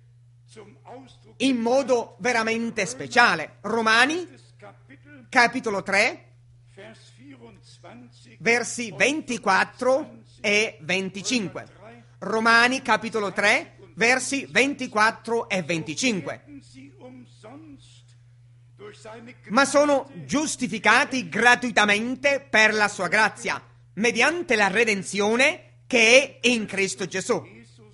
in modo veramente speciale. Romani capitolo 3 versi 24 e 25. Romani capitolo 3, versi 24 e 25. Ma sono giustificati gratuitamente per la sua grazia, mediante la redenzione che è in Cristo Gesù.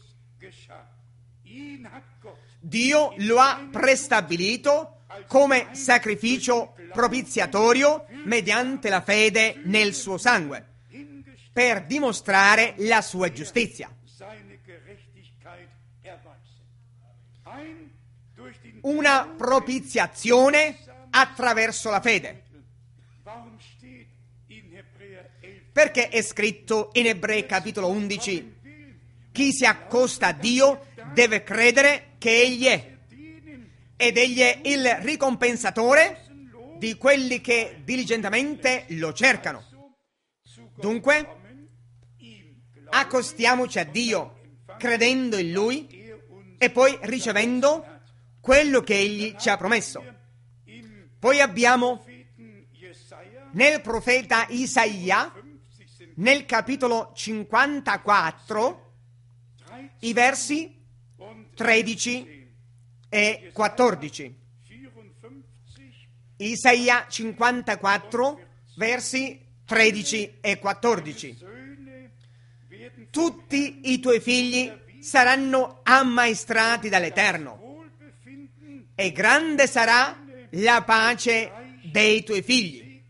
Dio lo ha prestabilito come sacrificio propiziatorio mediante la fede nel suo sangue, per dimostrare la sua giustizia. Una propiziazione attraverso la fede. Perché è scritto in Ebrei capitolo 11: chi si accosta a Dio deve credere che Egli è, ed Egli è il ricompensatore di quelli che diligentemente lo cercano. Dunque, accostiamoci a Dio credendo in Lui e poi ricevendo quello che Egli ci ha promesso. Poi abbiamo nel profeta Isaia, nel capitolo 54, i versi 13 e 14. Isaia 54, versi 13 e 14. Tutti i tuoi figli saranno ammaestrati dall'Eterno, e grande sarà la pace dei tuoi figli.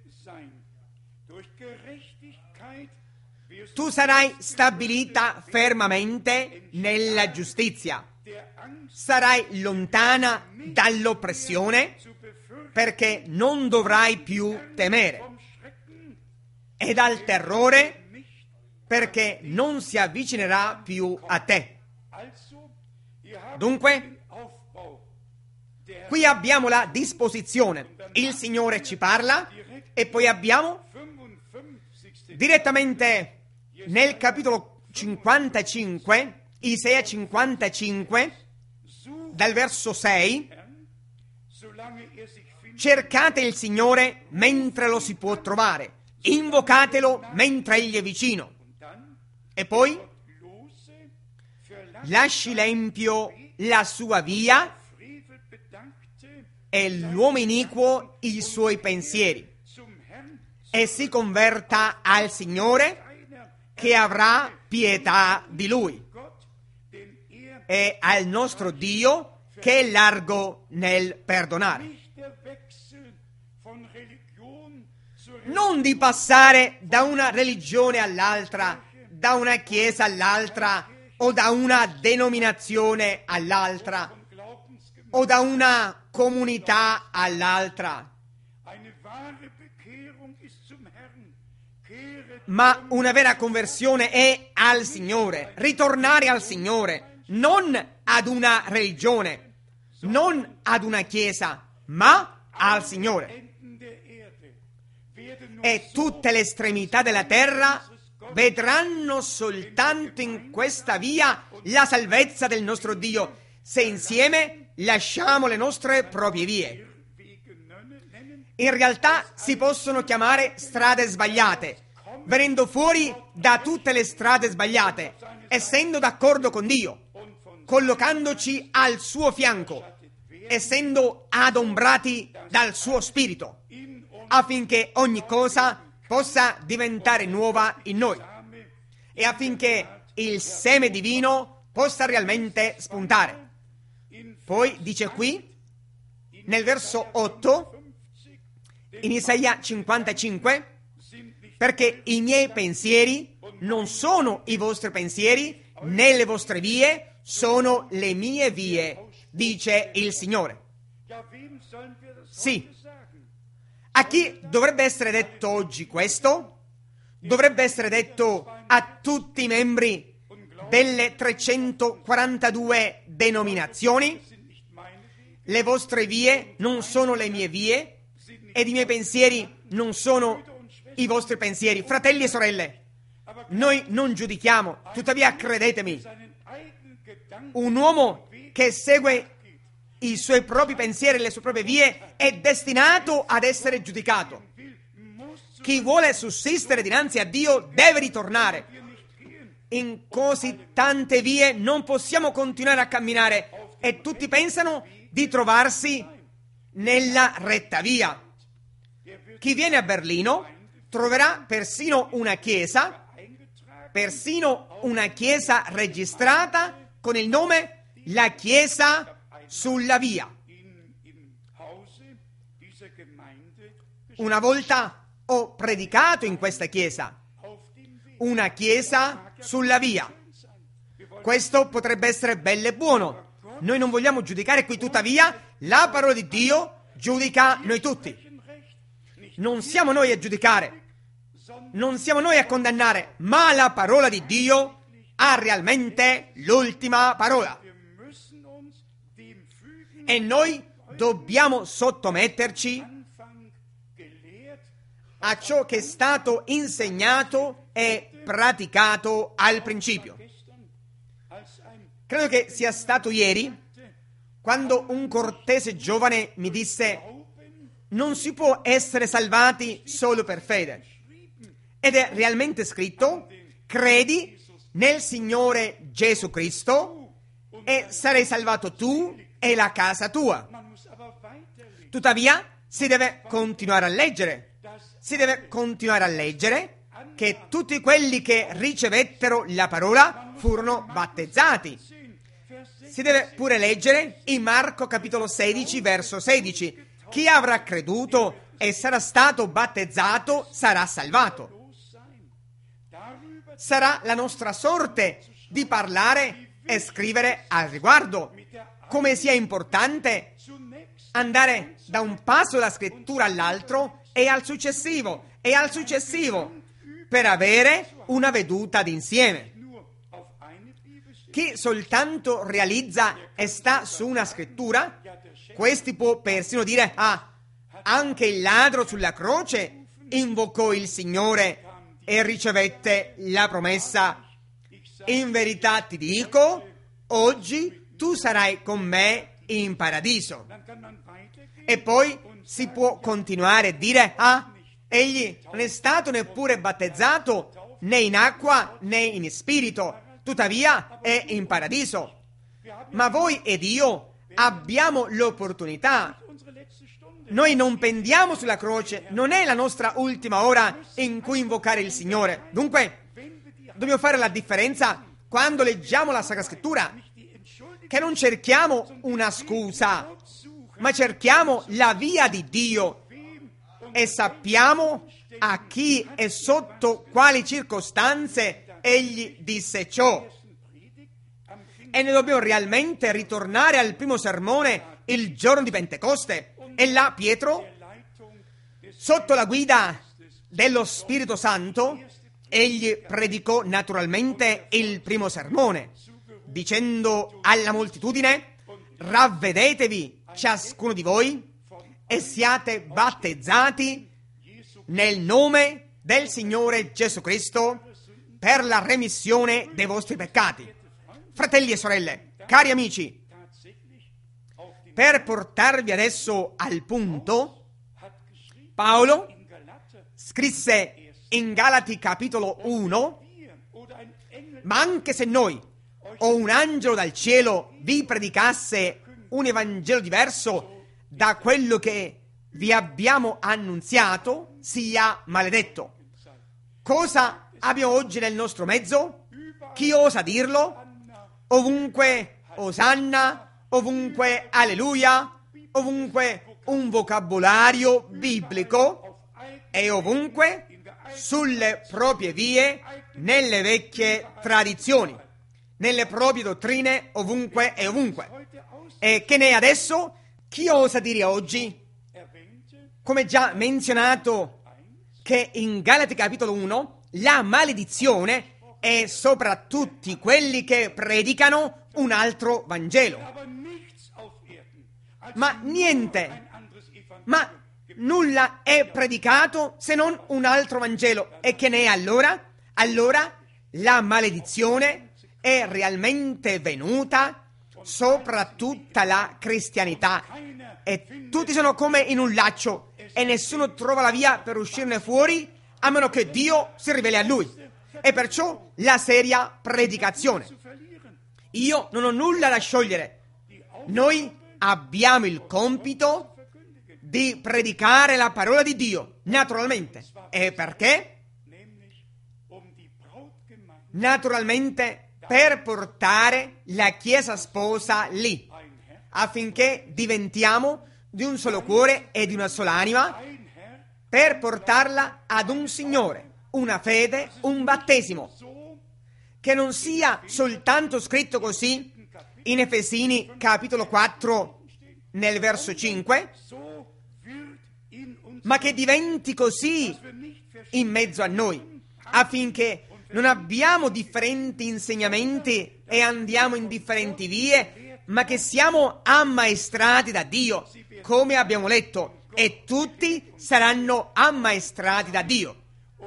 Tu sarai stabilita fermamente nella giustizia, sarai lontana dall'oppressione, perché non dovrai più temere, e dal terrore, perché non si avvicinerà più a te. Dunque, qui abbiamo la disposizione. Il Signore ci parla, e poi abbiamo direttamente nel capitolo 55, Isaia 55, dal verso 6, cercate il Signore mentre lo si può trovare, invocatelo mentre Egli è vicino. E poi lasci l'empio la sua via e l'uomo iniquo i suoi pensieri, e si converta al Signore, che avrà pietà di lui, e al nostro Dio, che è largo nel perdonare. Non di passare da una religione all'altra, da una chiesa all'altra, o da una denominazione all'altra, o da una comunità all'altra, ma una vera conversione è al Signore, ritornare al Signore, non ad una religione, non ad una chiesa, ma al Signore. E tutte le estremità della terra vedranno soltanto in questa via la salvezza del nostro Dio, se insieme lasciamo le nostre proprie vie. In realtà si possono chiamare strade sbagliate, venendo fuori da tutte le strade sbagliate, essendo d'accordo con Dio, collocandoci al suo fianco, essendo adombrati dal suo spirito, affinché ogni cosa possa diventare nuova in noi, e affinché il seme divino possa realmente spuntare. Poi dice qui, nel verso 8, in Isaia 55, perché i miei pensieri non sono i vostri pensieri, né le vostre vie sono le mie vie, dice il Signore. Sì. A chi dovrebbe essere detto oggi questo? Dovrebbe essere detto a tutti i membri delle 342 denominazioni: le vostre vie non sono le mie vie, ed i miei pensieri non sono i vostri pensieri. Fratelli e sorelle, noi non giudichiamo, tuttavia credetemi, un uomo che segue i suoi propri pensieri e le sue proprie vie è destinato ad essere giudicato. Chi vuole sussistere dinanzi a Dio deve ritornare. in così tante vie non possiamo continuare a camminare e tutti pensano di trovarsi nella retta via. Chi viene a Berlino troverà persino una chiesa registrata con il nome La Chiesa sulla Via. Una volta ho predicato in questa chiesa, una chiesa sulla via. Questo potrebbe essere bello e buono. Noi non vogliamo giudicare qui, tuttavia la parola di Dio giudica noi tutti. Non siamo noi a giudicare, non siamo noi a condannare, ma la parola di Dio ha realmente l'ultima parola. E noi dobbiamo sottometterci a ciò che è stato insegnato e praticato al principio. Credo che sia stato ieri quando un cortese giovane mi disse: non si può essere salvati solo per fede. Ed è realmente scritto: credi nel Signore Gesù Cristo e sarai salvato tu e la casa tua. Tuttavia si deve continuare a leggere. Si deve continuare a leggere che tutti quelli che ricevettero la parola furono battezzati. Si deve pure leggere in Marco capitolo 16 verso 16. Chi avrà creduto e sarà stato battezzato sarà salvato. Sarà la nostra sorte di parlare e scrivere al riguardo. Come sia importante andare da un passo della scrittura all'altro e al successivo per avere una veduta d'insieme. Chi soltanto realizza e sta su una scrittura, questi può persino dire: anche il ladro sulla croce invocò il Signore e ricevette la promessa: in verità ti dico, oggi tu sarai con me in paradiso. E poi si può continuare a dire: egli non è stato neppure battezzato né in acqua né in spirito, tuttavia è in paradiso. Ma voi ed io abbiamo l'opportunità. Noi non pendiamo sulla croce, non è la nostra ultima ora in cui invocare il Signore. Dunque, dobbiamo fare la differenza quando leggiamo la Sacra Scrittura, che non cerchiamo una scusa, ma cerchiamo la via di Dio e sappiamo a chi e sotto quali circostanze Egli disse ciò. E noi dobbiamo realmente ritornare al primo sermone il giorno di Pentecoste. E là Pietro, sotto la guida dello Spirito Santo, egli predicò naturalmente il primo sermone, dicendo alla moltitudine: ravvedetevi ciascuno di voi e siate battezzati nel nome del Signore Gesù Cristo per la remissione dei vostri peccati. Fratelli e sorelle, cari amici, per portarvi adesso al punto, Paolo scrisse in Galati capitolo 1: ma anche se noi o un angelo dal cielo vi predicasse un evangelo diverso da quello che vi abbiamo annunziato, sia maledetto. Cosa abbiamo oggi nel nostro mezzo? Chi osa dirlo? Ovunque Osanna, ovunque Alleluia, ovunque un vocabolario biblico e ovunque sulle proprie vie, nelle vecchie tradizioni, nelle proprie dottrine, ovunque e ovunque. E che ne è adesso? Chi osa dire oggi, come già menzionato, che in Galati capitolo 1 la maledizione è sopra tutti quelli che predicano un altro Vangelo. Ma niente, ma nulla è predicato se non un altro Vangelo. E che ne è allora? Allora la maledizione è realmente venuta sopra tutta la cristianità e tutti sono come in un laccio e nessuno trova la via per uscirne fuori a meno che Dio si riveli a lui. e perciò la seria predicazione. Io non ho nulla da sciogliere. Noi abbiamo il compito di predicare la parola di Dio, naturalmente. E perché? Naturalmente per portare la Chiesa sposa lì, affinché diventiamo di un solo cuore e di una sola anima, per portarla ad un Signore, una fede, un battesimo, che non sia soltanto scritto così in Efesini capitolo 4 nel verso 5, ma che diventi così in mezzo a noi, affinché non abbiamo differenti insegnamenti e andiamo in differenti vie, ma che siamo ammaestrati da Dio, come abbiamo letto, e tutti saranno ammaestrati da Dio.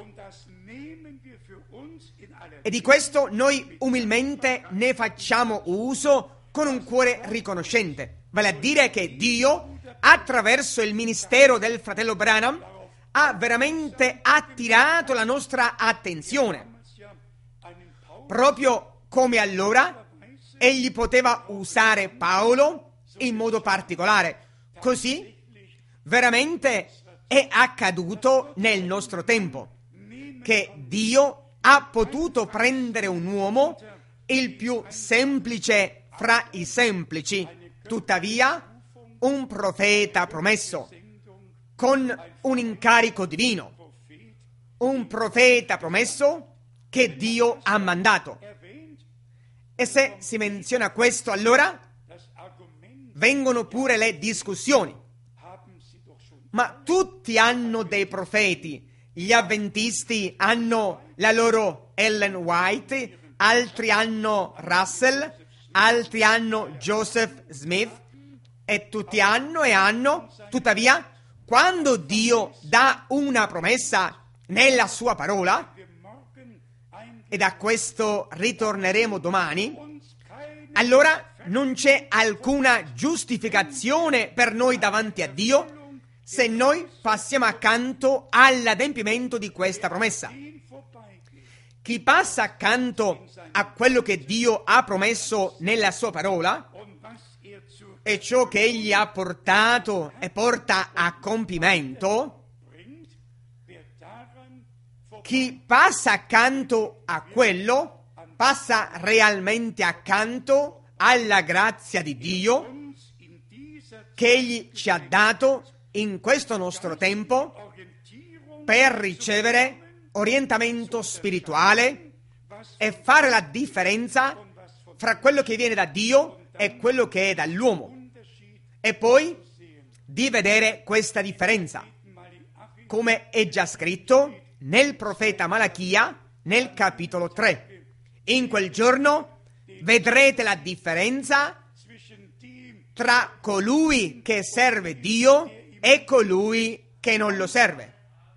E di questo noi umilmente ne facciamo uso con un cuore riconoscente, vale a dire che Dio, attraverso il ministero del fratello Branham, ha veramente attirato la nostra attenzione. Proprio come allora egli poteva usare Paolo in modo particolare. Così veramente è accaduto nel nostro tempo, che Dio ha potuto prendere un uomo, il più semplice fra i semplici, tuttavia un profeta promesso, con un incarico divino, un profeta promesso che Dio ha mandato. E se si menziona questo, allora vengono pure le discussioni. Ma tutti hanno dei profeti. Gli avventisti hanno la loro Ellen White, altri hanno Russell, altri hanno Joseph Smith, e tutti hanno, tuttavia, quando Dio dà una promessa nella sua parola, ed a questo ritorneremo domani, allora non c'è alcuna giustificazione per noi davanti a Dio se noi passiamo accanto all'adempimento di questa promessa. Chi passa accanto a quello che Dio ha promesso nella sua parola e ciò che Egli ha portato e porta a compimento, chi passa accanto a quello passa realmente accanto alla grazia di Dio che Egli ci ha dato in questo nostro tempo per ricevere orientamento spirituale e fare la differenza fra quello che viene da Dio e quello che è dall'uomo, e poi di vedere questa differenza, come è già scritto nel profeta Malachia nel capitolo 3. In quel giorno vedrete la differenza tra colui che serve Dio e colui che non lo serve.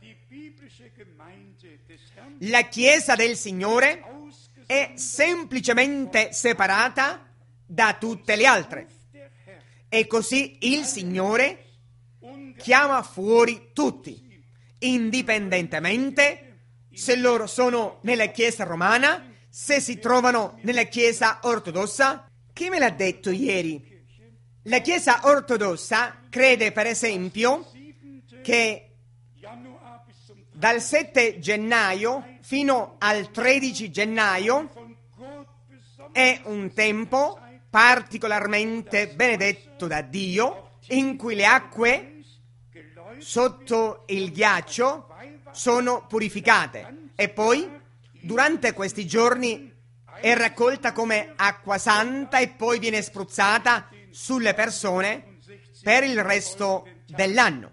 La Chiesa del Signore è semplicemente separata da tutte le altre, e così il Signore chiama fuori tutti, indipendentemente se loro sono nella Chiesa romana, se si trovano nella Chiesa ortodossa. Chi me l'ha detto ieri? La Chiesa ortodossa crede, per esempio, che dal 7 gennaio fino al 13 gennaio è un tempo particolarmente benedetto da Dio, in cui le acque sotto il ghiaccio sono purificate, e poi durante questi giorni è raccolta come acqua santa e poi viene spruzzata sulle persone per il resto dell'anno.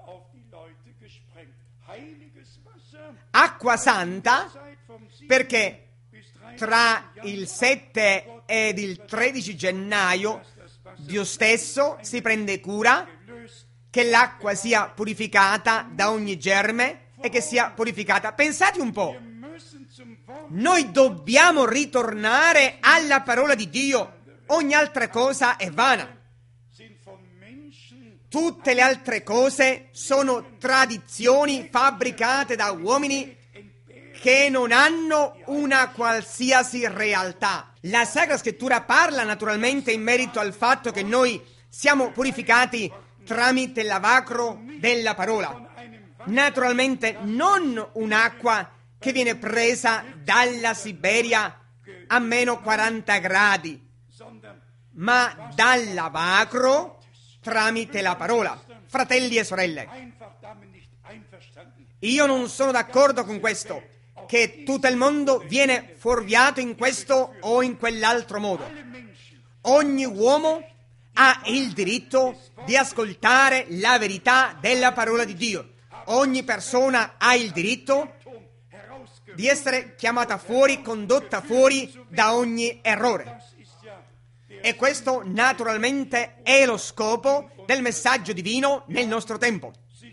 Acqua santa perché tra il 7 ed il 13 gennaio Dio stesso si prende cura che l'acqua sia purificata da ogni germe e che sia purificata. Pensate un po', noi dobbiamo ritornare alla parola di Dio, ogni altra cosa è vana. Tutte le altre cose sono tradizioni fabbricate da uomini che non hanno una qualsiasi realtà. La Sacra Scrittura parla naturalmente in merito al fatto che noi siamo purificati tramite il lavacro della parola. Naturalmente non un'acqua che viene presa dalla Siberia a meno 40 gradi, ma dal lavacro tramite la parola. Fratelli e sorelle, io non sono d'accordo con questo, che tutto il mondo viene fuorviato in questo o in quell'altro modo. Ogni uomo ha il diritto di ascoltare la verità della parola di Dio. Ogni persona ha il diritto di essere chiamata fuori, condotta fuori da ogni errore. E questo naturalmente è lo scopo del messaggio divino nel nostro tempo.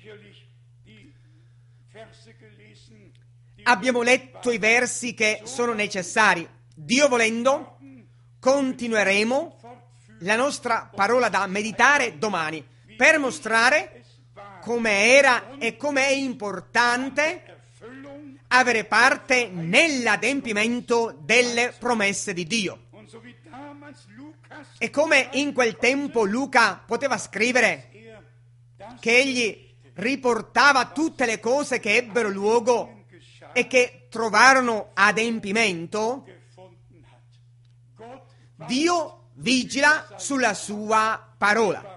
Abbiamo letto i versi che sono necessari. Dio volendo, continueremo la nostra parola da meditare domani per mostrare come era e come è importante avere parte nell'adempimento delle promesse di Dio. E come in quel tempo Luca poteva scrivere che egli riportava tutte le cose che ebbero luogo e che trovarono adempimento, Dio vigila sulla sua parola.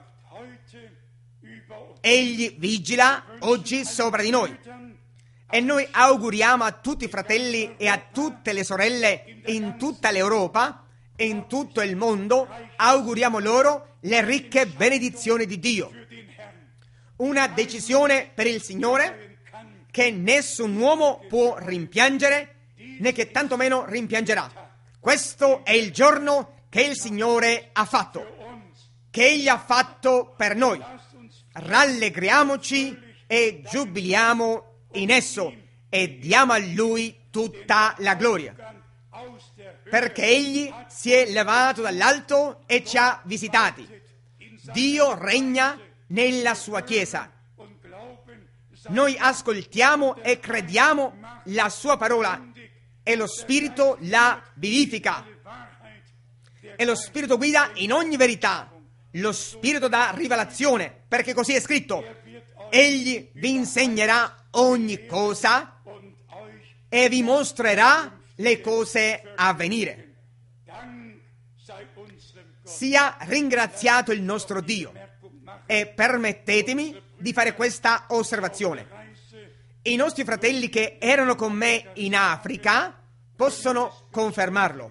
Egli vigila oggi sopra di noi. E noi auguriamo a tutti i fratelli e a tutte le sorelle in tutta l'Europa e in tutto il mondo, auguriamo loro le ricche benedizioni di Dio. Una decisione per il Signore che nessun uomo può rimpiangere, né che tantomeno rimpiangerà. Questo è il giorno che il Signore ha fatto, che Egli ha fatto per noi. Rallegriamoci e giubiliamo in esso e diamo a Lui tutta la gloria, perché Egli si è levato dall'alto e ci ha visitati. Dio regna nella sua Chiesa. Noi ascoltiamo e crediamo la sua parola e lo Spirito la vivifica e lo Spirito guida in ogni verità. Lo Spirito dà rivelazione, perché così è scritto: Egli vi insegnerà ogni cosa e vi mostrerà le cose a venire. Sia ringraziato il nostro Dio. E permettetemi di fare questa osservazione. I nostri fratelli che erano con me in Africa possono confermarlo.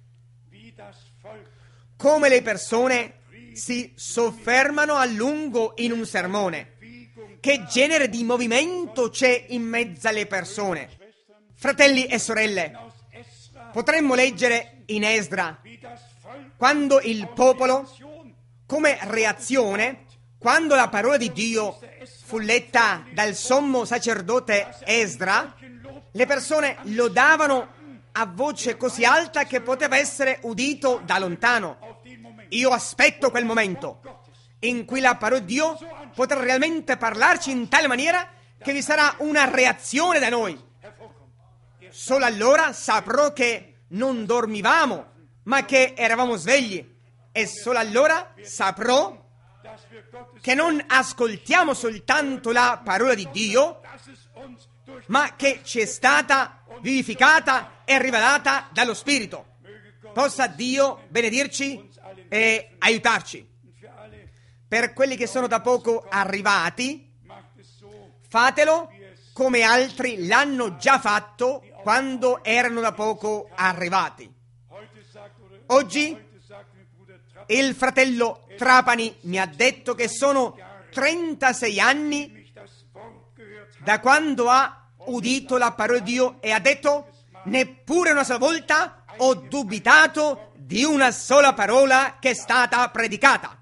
Come le persone si soffermano a lungo in un sermone. Che genere di movimento c'è in mezzo alle persone? Fratelli e sorelle, potremmo leggere in Esdra quando il popolo, come reazione, quando la parola di Dio fu letta dal sommo sacerdote Esdra, le persone lodavano a voce così alta che poteva essere udito da lontano. Io aspetto quel momento in cui la parola di Dio potrà realmente parlarci in tale maniera che vi sarà una reazione da noi. Solo allora saprò che non dormivamo, ma che eravamo svegli. E solo allora saprò che non ascoltiamo soltanto la parola di Dio, ma che ci è stata vivificata e rivelata dallo Spirito. Possa Dio benedirci e aiutarci. Per quelli che sono da poco arrivati, fatelo come altri l'hanno già fatto quando erano da poco arrivati. Oggi il fratello Trapani mi ha detto che sono 36 anni da quando ha udito la parola di Dio e ha detto: neppure una sola volta ho dubitato di una sola parola che è stata predicata.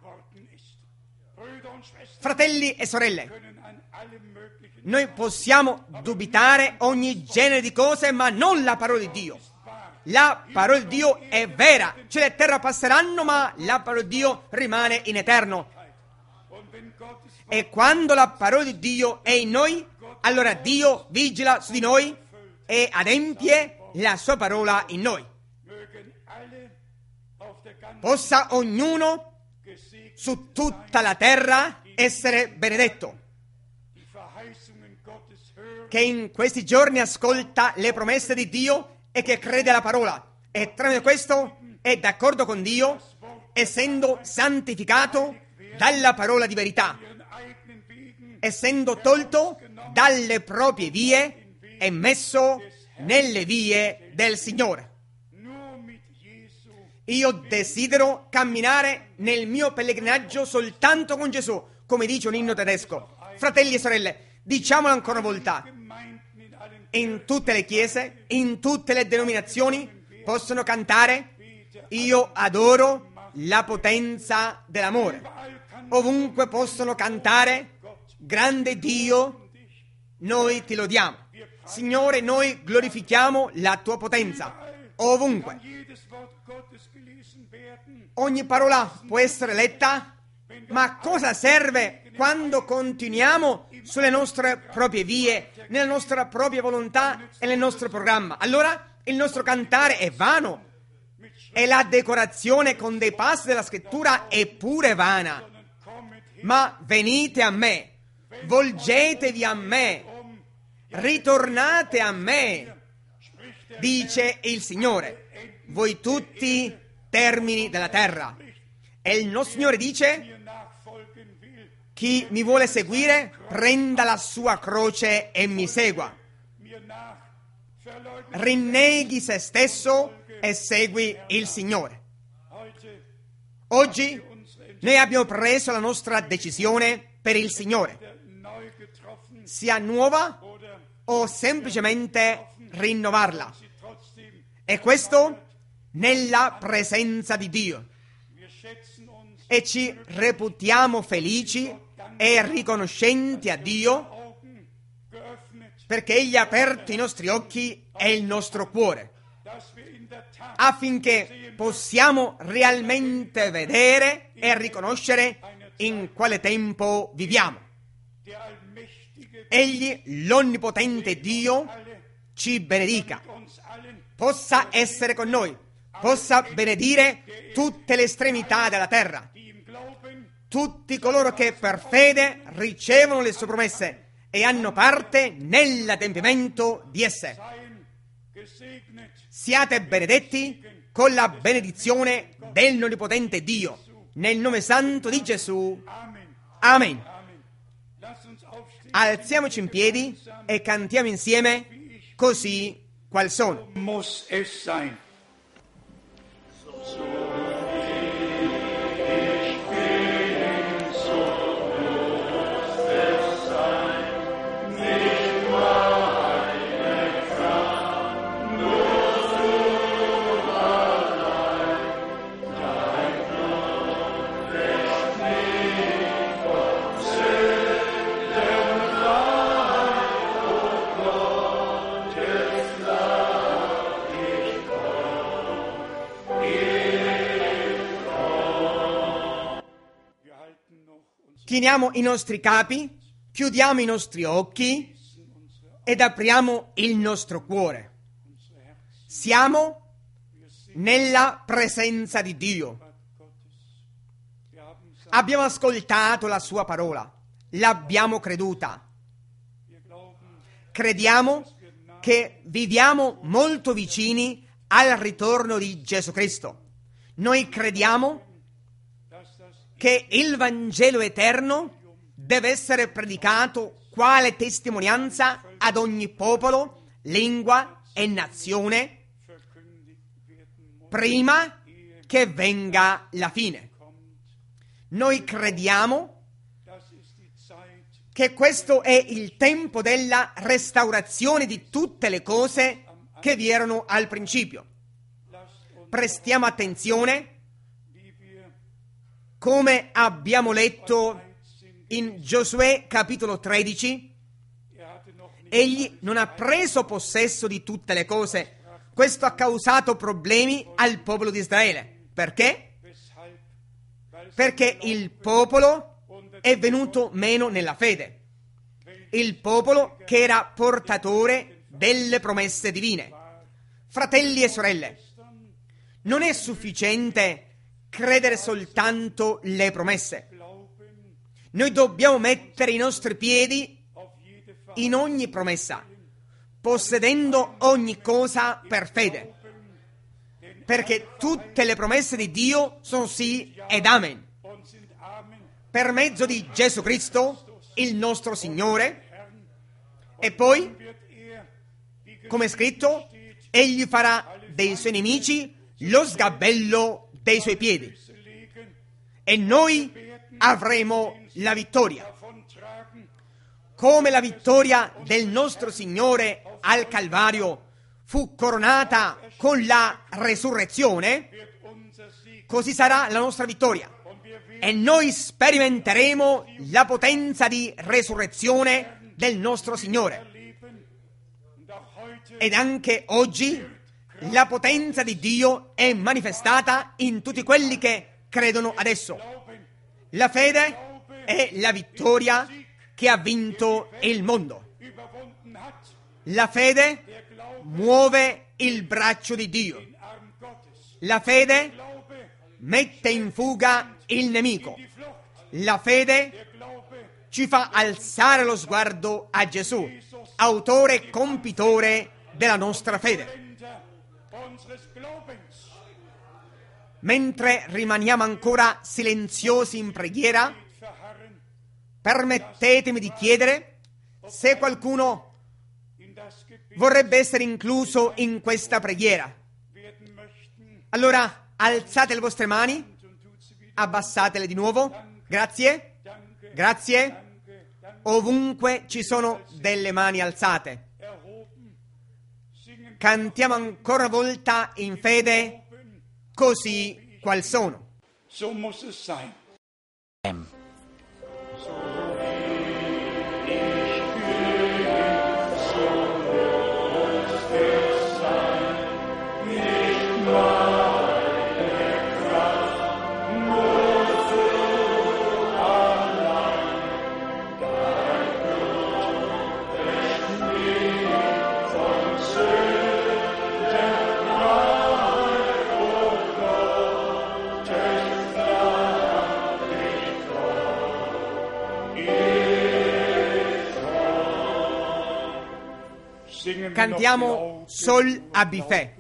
Fratelli e sorelle, noi possiamo dubitare ogni genere di cose, ma non la parola di Dio. La parola di Dio è vera. Cielo e terra passeranno, ma la parola di Dio rimane in eterno. E quando la parola di Dio è in noi, allora Dio vigila su di noi e adempie la sua parola in noi. Possa ognuno su tutta la terra essere benedetto, che in questi giorni ascolta le promesse di Dio e che crede alla parola, e tramite questo è d'accordo con Dio, essendo santificato dalla parola di verità, essendo tolto dalle proprie vie e messo nelle vie del Signore. Io desidero camminare nel mio pellegrinaggio soltanto con Gesù, come dice un inno tedesco. Fratelli e sorelle, diciamolo ancora una volta. In tutte le chiese, in tutte le denominazioni possono cantare: io adoro la potenza dell'amore. Ovunque possono cantare: grande Dio, noi ti lodiamo. Signore, noi glorifichiamo la tua potenza. Ovunque. Ogni parola può essere letta, ma cosa serve quando continuiamo sulle nostre proprie vie, nella nostra propria volontà e nel nostro programma? Allora il nostro cantare è vano e la decorazione con dei passi della scrittura è pure vana. Ma venite a me, volgetevi a me, ritornate a me, dice il Signore, voi tutti termini della terra. E il nostro Signore dice: chi mi vuole seguire prenda la sua croce e mi segua, rinneghi se stesso e segui il Signore. Oggi noi abbiamo preso la nostra decisione per il Signore, sia nuova o semplicemente rinnovarla, e questo nella presenza di Dio, e ci reputiamo felici e riconoscenti a Dio perché Egli ha aperto i nostri occhi e il nostro cuore, affinché possiamo realmente vedere e riconoscere in quale tempo viviamo. Egli, l'onnipotente Dio, ci benedica, possa essere con noi, possa benedire tutte le estremità della terra, tutti coloro che per fede ricevono le sue promesse e hanno parte nell'adempimento di esse. Siate benedetti con la benedizione dell'onnipotente Dio, nel nome santo di Gesù. Amen. Alziamoci in piedi e cantiamo insieme Così qual sono. Muss es sein. Chiniamo i nostri capi, chiudiamo i nostri occhi ed apriamo il nostro cuore. Siamo nella presenza di Dio. Abbiamo ascoltato la sua parola, l'abbiamo creduta. Crediamo che viviamo molto vicini al ritorno di Gesù Cristo. Noi crediamo che il Vangelo eterno deve essere predicato quale testimonianza ad ogni popolo, lingua e nazione prima che venga la fine. Noi crediamo che questo è il tempo della restaurazione di tutte le cose che vi erano al principio. Prestiamo attenzione, come abbiamo letto in Giosuè capitolo 13, egli non ha preso possesso di tutte le cose. Questo ha causato problemi al popolo di Israele. Perché? Perché il popolo è venuto meno nella fede. Il popolo che era portatore delle promesse divine. Fratelli e sorelle, non è sufficiente credere soltanto le promesse. Noi dobbiamo mettere i nostri piedi in ogni promessa, possedendo ogni cosa per fede, perché tutte le promesse di Dio sono sì ed amen. Per mezzo di Gesù Cristo, il nostro Signore, e poi, come è scritto, Egli farà dei suoi nemici lo sgabello dei suoi piedi. E noi avremo la vittoria. Come la vittoria del nostro Signore al Calvario fu coronata con la resurrezione, così sarà la nostra vittoria. E noi sperimenteremo la potenza di resurrezione del nostro Signore. Ed anche oggi la potenza di Dio è manifestata in tutti quelli che credono adesso. La fede è la vittoria che ha vinto il mondo. La fede muove il braccio di Dio. La fede mette in fuga il nemico. La fede ci fa alzare lo sguardo a Gesù, autore e compitore della nostra fede. Mentre rimaniamo ancora silenziosi in preghiera, permettetemi di chiedere se qualcuno vorrebbe essere incluso in questa preghiera. Allora, alzate le vostre mani, abbassatele di nuovo. Grazie, grazie. Ovunque ci sono delle mani alzate. Cantiamo ancora una volta in fede, così qual sono. So muss es sein. Cantiamo Sol Abifè.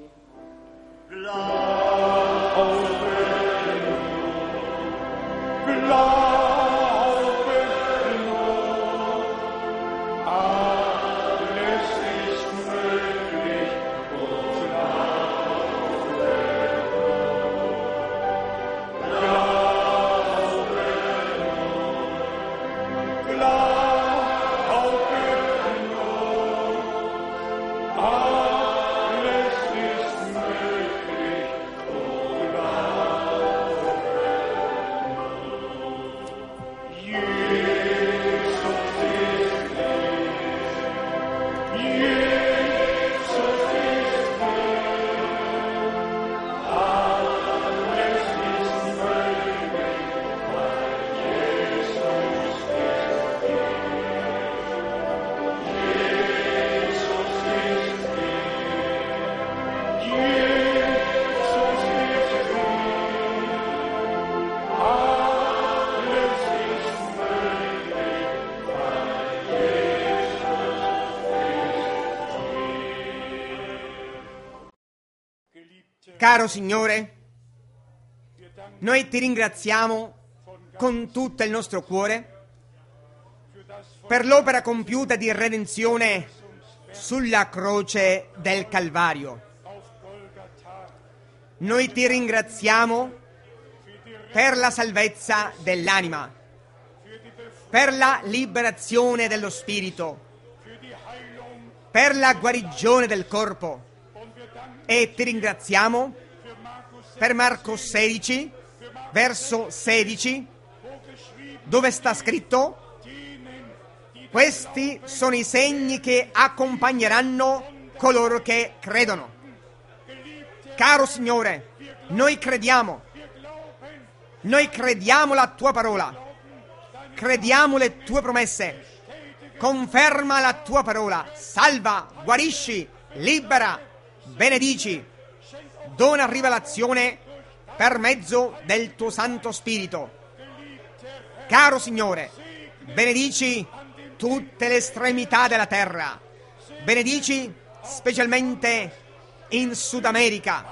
Caro Signore, noi ti ringraziamo con tutto il nostro cuore per l'opera compiuta di redenzione sulla croce del Calvario. Noi ti ringraziamo per la salvezza dell'anima, per la liberazione dello spirito, per la guarigione del corpo. E ti ringraziamo per Marco 16, verso 16, dove sta scritto: questi sono i segni che accompagneranno coloro che credono. Caro Signore, noi crediamo la tua parola, crediamo le tue promesse conferma la tua parola, salva, guarisci, libera, benedici, dona rivelazione per mezzo del tuo Santo Spirito. Caro Signore, benedici tutte le estremità della terra, benedici specialmente in Sud America,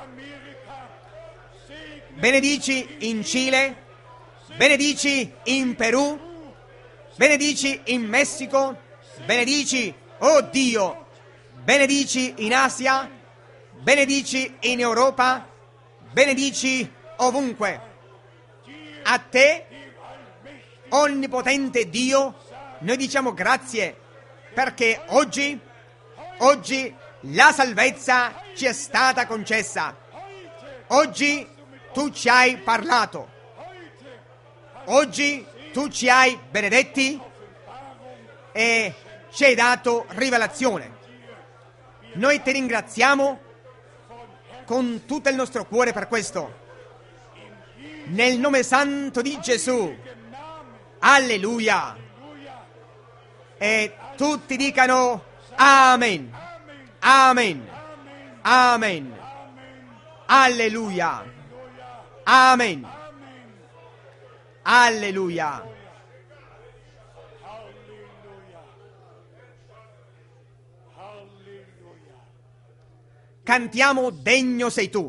benedici in Cile, benedici in Perù, benedici in Messico, benedici, oh Dio, benedici in Asia, benedici in Europa, benedici ovunque. A te, onnipotente Dio, noi diciamo grazie perché oggi la salvezza ci è stata concessa. Oggi tu ci hai parlato. Oggi tu ci hai benedetti e ci hai dato rivelazione. Noi ti ringraziamo con tutto il nostro cuore per questo. Nel nome santo di Gesù. Alleluia. E tutti dicano Amen. Amen. Amen. Alleluia. Amen. Alleluia. Cantiamo Degno sei tu.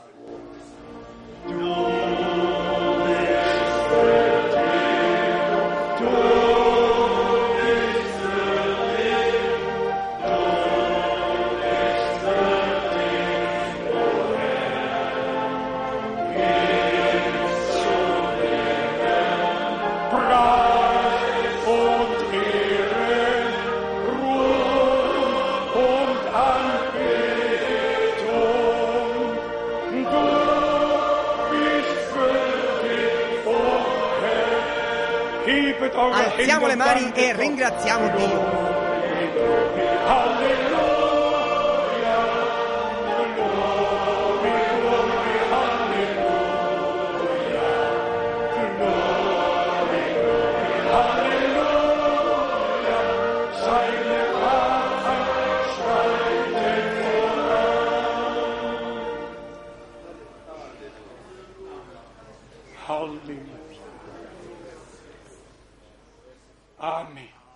Alziamo le mani e ringraziamo Dio. Amen.